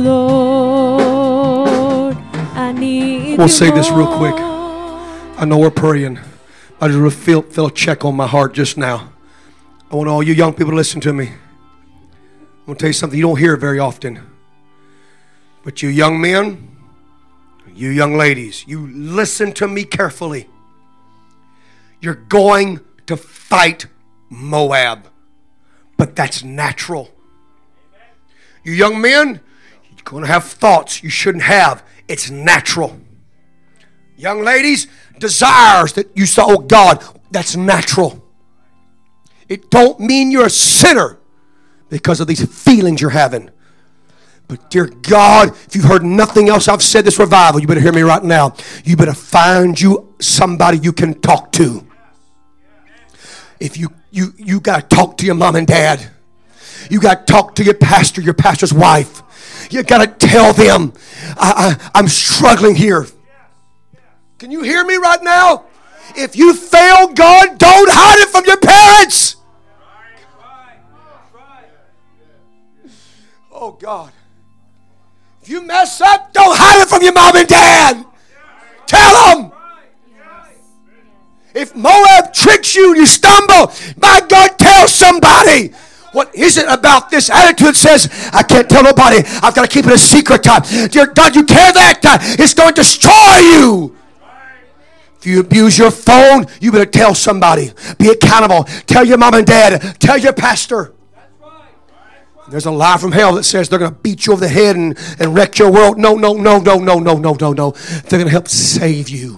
Lord. I need We'll you say this real quick. more. I know we're praying. I just feel, feel a check on my heart just now. I want all you young people to listen to me. I'm going to tell you something you don't hear very often. But you young men, you young ladies, you listen to me carefully. You're going to fight Moab. But that's natural. You young men, you're going to have thoughts you shouldn't have. It's natural. Young ladies, desires that you saw, oh God, that's natural. It don't mean you're a sinner because of these feelings you're having. But dear God, if you've heard nothing else I've said this revival, you better hear me right now. You better find you somebody you can talk to. If you you you got to talk to your mom and dad. You got to talk to your pastor, your pastor's wife. You got to tell them, I, I, I'm struggling here. Can you hear me right now? If you fail God, don't hide it from your parents. Oh God. If you mess up, don't hide it from your mom and dad. Tell them. If Moab tricks you and you stumble, my God, tell somebody. What is it about this attitude that says, I can't tell nobody, I've got to keep it a secret? Dear God, you care that, it's going to destroy you. If you abuse your phone, you better tell somebody. Be accountable. Tell your mom and dad. Tell your pastor. There's a lie from hell that says they're going to beat you over the head and, and wreck your world. No, no, no, no, no, no, no, no, no. They're going to help save you.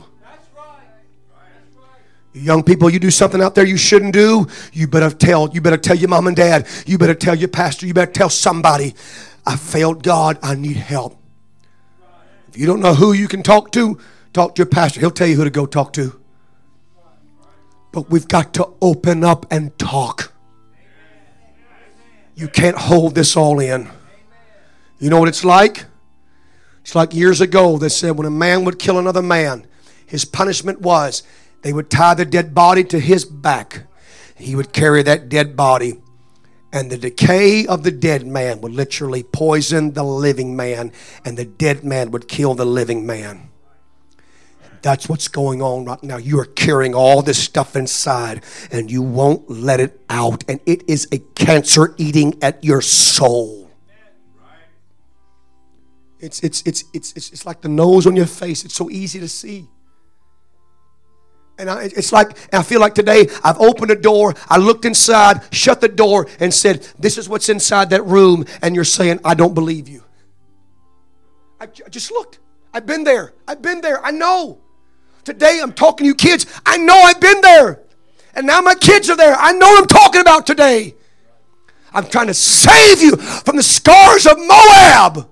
You young people, you do something out there you shouldn't do, you better tell. You better tell your mom and dad. You better tell your pastor. You better tell somebody. I failed God. I need help. If you don't know who you can talk to, talk to your pastor. He'll tell you who to go talk to. But we've got to open up and talk. You can't hold this all in. You know what it's like? It's like years ago they said when a man would kill another man, his punishment was they would tie the dead body to his back. He would carry that dead body, and the decay of the dead man would literally poison the living man, and the dead man would kill the living man. That's what's going on right now. You are carrying all this stuff inside, and you won't let it out, and it is a cancer eating at your soul. It's it's it's it's it's, it's like the nose on your face. It's so easy to see. And I, it's like, I feel like today I've opened a door, I looked inside, shut the door, and said, this is what's inside that room. And you're saying, I don't believe you. I, I just looked. I've been there. I've been there. I know. Today I'm talking to you kids. I know I've been there. And now my kids are there. I know what I'm talking about today. I'm trying to save you from the scars of Moab.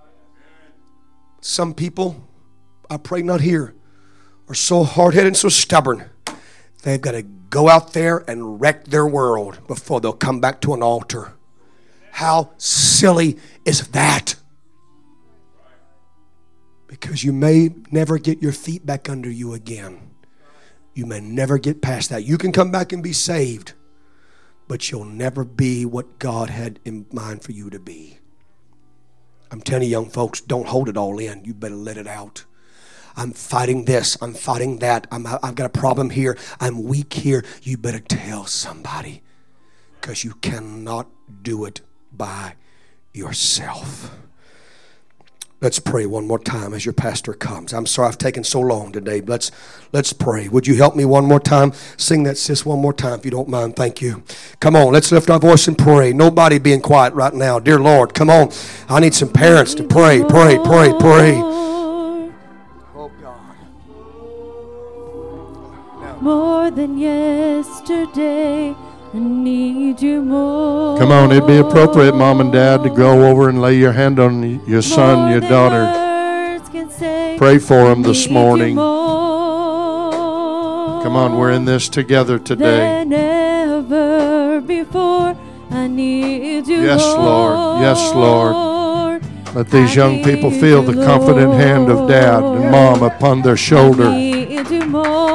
Some people, I pray not here, are so hard-headed and so stubborn, they've got to go out there and wreck their world before they'll come back to an altar. How silly is that? Because you may never get your feet back under you again. You may never get past that. You can come back and be saved, but you'll never be what God had in mind for you to be. I'm telling you, young folks, don't hold it all in. You better let it out. I'm fighting this. I'm fighting that. I'm, I've got a problem here. I'm weak here. You better tell somebody, because you cannot do it by yourself. Let's pray one more time as your pastor comes. I'm sorry I've taken so long today. Let's let's pray. Would you help me one more time? Sing that, sis, one more time if you don't mind. Thank you. Come on, let's lift our voice and pray. Nobody being quiet right now. Dear Lord, come on. I need some parents to pray, pray, pray, pray. More than yesterday, I need you more. Come on, it'd be appropriate, Mom and Dad, to go over and lay your hand on your son, your daughter. Words can say, Pray for them I this need morning. you more Come on, we're in this together today. than ever before. I need you, Yes, Lord. Yes, Lord. Lord. Let these I young people need feel you, the confident hand of Dad and Mom upon their I shoulder. need you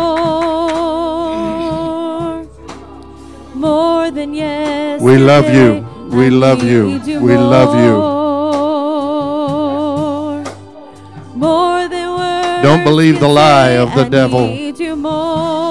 more, more than yesterday. We love you. We I love you. need We love you. more, more than words Don't believe the can lie say. of the I devil. need you more.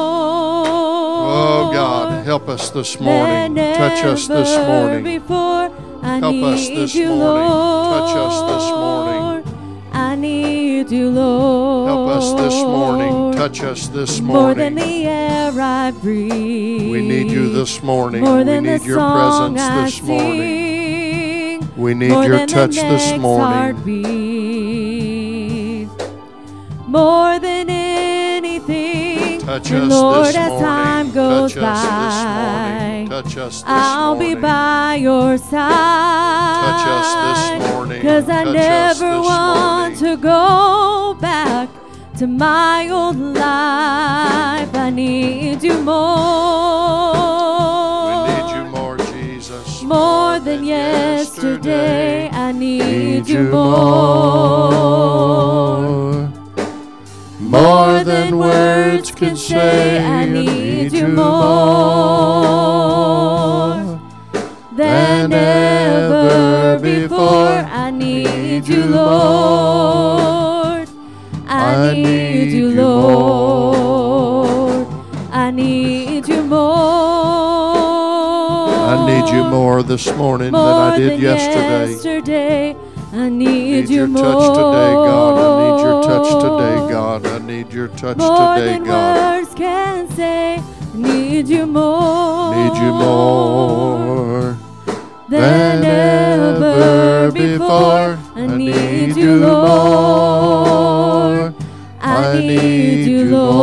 Oh, God, help us this morning. than Touch us this ever morning. Before. I Help us need this you, morning. Lord. Touch us this morning. I need you, Lord. Help us this morning. Touch us this More than morning. the air I breathe. We need you this morning. More We than need the your song presence I this morning. sing. We need More your than touch the this next morning. heartbeat. More than anything. Touch and us Lord, this as time morning. goes Touch us this by, morning. Touch us this I'll morning. be by your side. Touch us this morning. Cause I Touch us never this want morning. to go back to my old life. I need you more. We need you more, Jesus. More than yesterday. I need you more. More than words can say. I need you more than ever before. I need you, Lord. I need you, Lord. I need you more. I need you more this morning than More I did than yesterday. yesterday. I I need need you your more. touch today, God. I need your touch today, God. I need your touch More today, than God. words can say. I need you more. Need you more than ever before. I need you, Lord. I need you,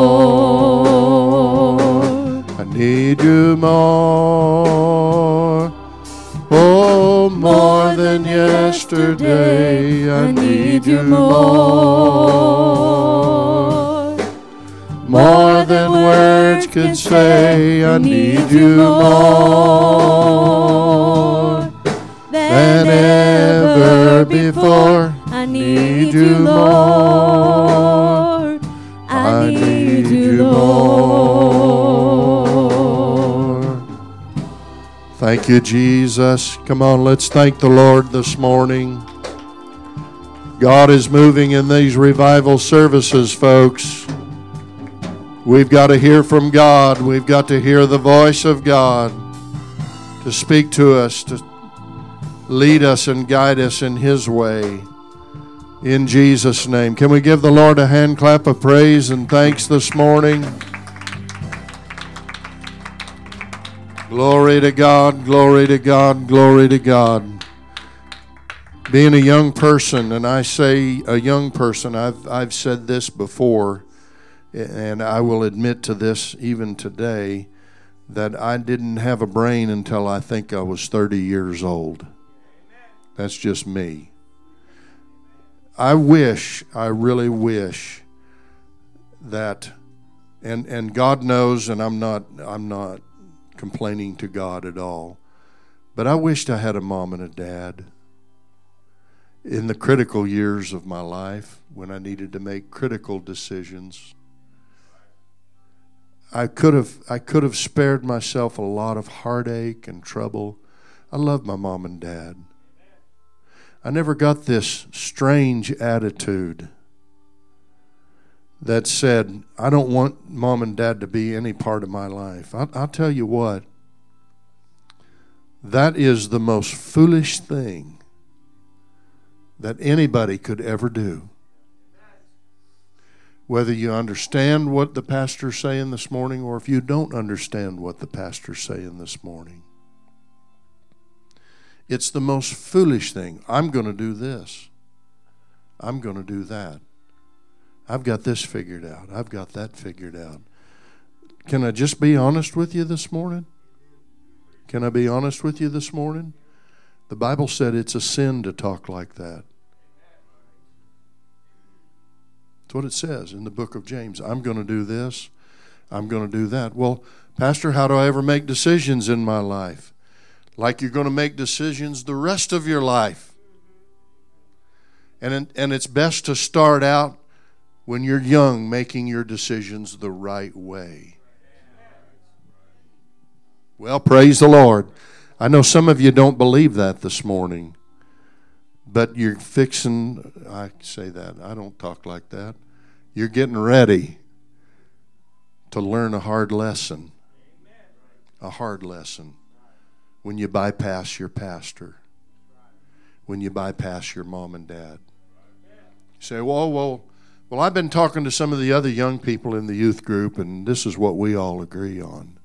Lord. I need you more. Oh, more than yesterday. I need you more. More than words can say. I need you more than ever before. I need you, Lord. I need you, Lord. Thank you, Jesus. Come on, let's thank the Lord this morning. God is moving in these revival services, folks. We've got to hear from God. We've got to hear the voice of God to speak to us, to lead us and guide us in His way. In Jesus' name. Can we give the Lord a hand clap of praise and thanks this morning? Glory to God, glory to God, glory to God. Being a young person, and I say a young person, I've I've said this before, and I will admit to this even today, that I didn't have a brain until I think I was thirty years old. That's just me. I wish, I really wish that, and and God knows, and I'm not I'm not complaining to God at all, but I wished I had a mom and a dad in the critical years of my life when I needed to make critical decisions. I could have I could have spared myself a lot of heartache and trouble. I love my mom and dad. I never got this strange attitude that said, I don't want mom and dad to be any part of my life. I'll, I'll tell you what, that is the most foolish thing that anybody could ever do. Whether you understand what the pastor's saying this morning or if you don't understand what the pastor's saying this morning. It's the most foolish thing. I'm going to do this. I'm going to do that. I've got this figured out. I've got that figured out. Can I just be honest with you this morning? Can I be honest with you this morning? The Bible said it's a sin to talk like that. That's what it says in the book of James. I'm going to do this. I'm going to do that. Well, Pastor, how do I ever make decisions in my life? Like you're going to make decisions the rest of your life. And, and it's best to start out when you're young, making your decisions the right way. Well, praise the Lord. I know some of you don't believe that this morning, but you're fixing, I say that, I don't talk like that. You're getting ready to learn a hard lesson. A hard lesson. When you bypass your pastor. When you bypass your mom and dad. You say, well, well, well, I've been talking to some of the other young people in the youth group, and this is what we all agree on.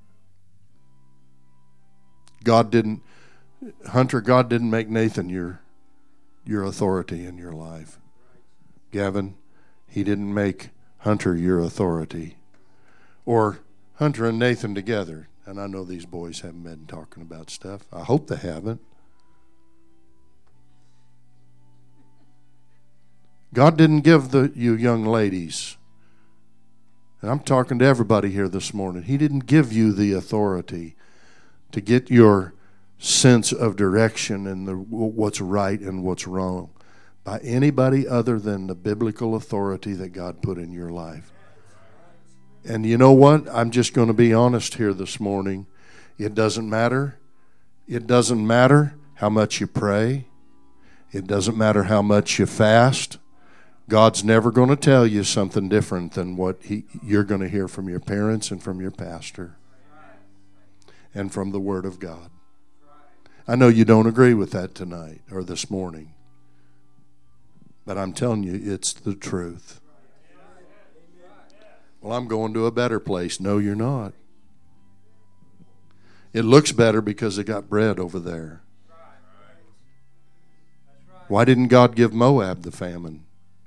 God didn't, Hunter, God didn't make Nathan your, your authority in your life. Gavin, He didn't make Hunter your authority. Or Hunter and Nathan together. And I know these boys haven't been talking about stuff. I hope they haven't. God didn't give the you young ladies, and I'm talking to everybody here this morning, He didn't give you the authority to get your sense of direction and the, what's right and what's wrong by anybody other than the biblical authority that God put in your life. And you know what? I'm just going to be honest here this morning. It doesn't matter. It doesn't matter how much you pray. It doesn't matter how much you fast. God's never going to tell you something different than what he, you're going to hear from your parents and from your pastor and from the Word of God. I know you don't agree with that tonight or this morning, but I'm telling you, it's the truth. Well, I'm going to a better place. No, you're not. It looks better because they got bread over there. Why didn't God give Moab the famine?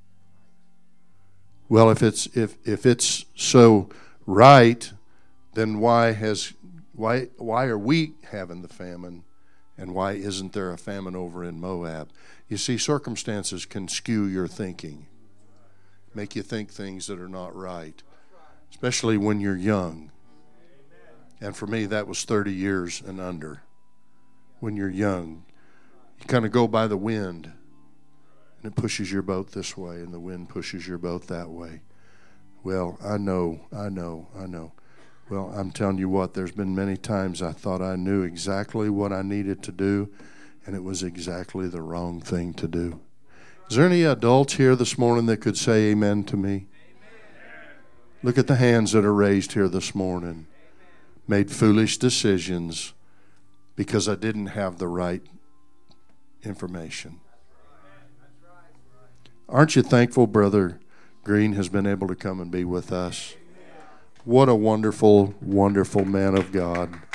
Well, if it's if if it's so right, then why has why why are we having the famine, and why isn't there a famine over in Moab? You see, circumstances can skew your thinking, make you think things that are not right, especially when you're young. And for me, that was thirty years and under. When you're young, you kind of go by the wind. And it pushes your boat this way, and the wind pushes your boat that way. Well, I know, I know, I know. Well, I'm telling you what, there's been many times I thought I knew exactly what I needed to do, and it was exactly the wrong thing to do. Is there any adults here this morning that could say amen to me? Look at the hands that are raised here this morning. Made foolish decisions because I didn't have the right information. Aren't you thankful Brother Green has been able to come and be with us? What a wonderful, wonderful man of God.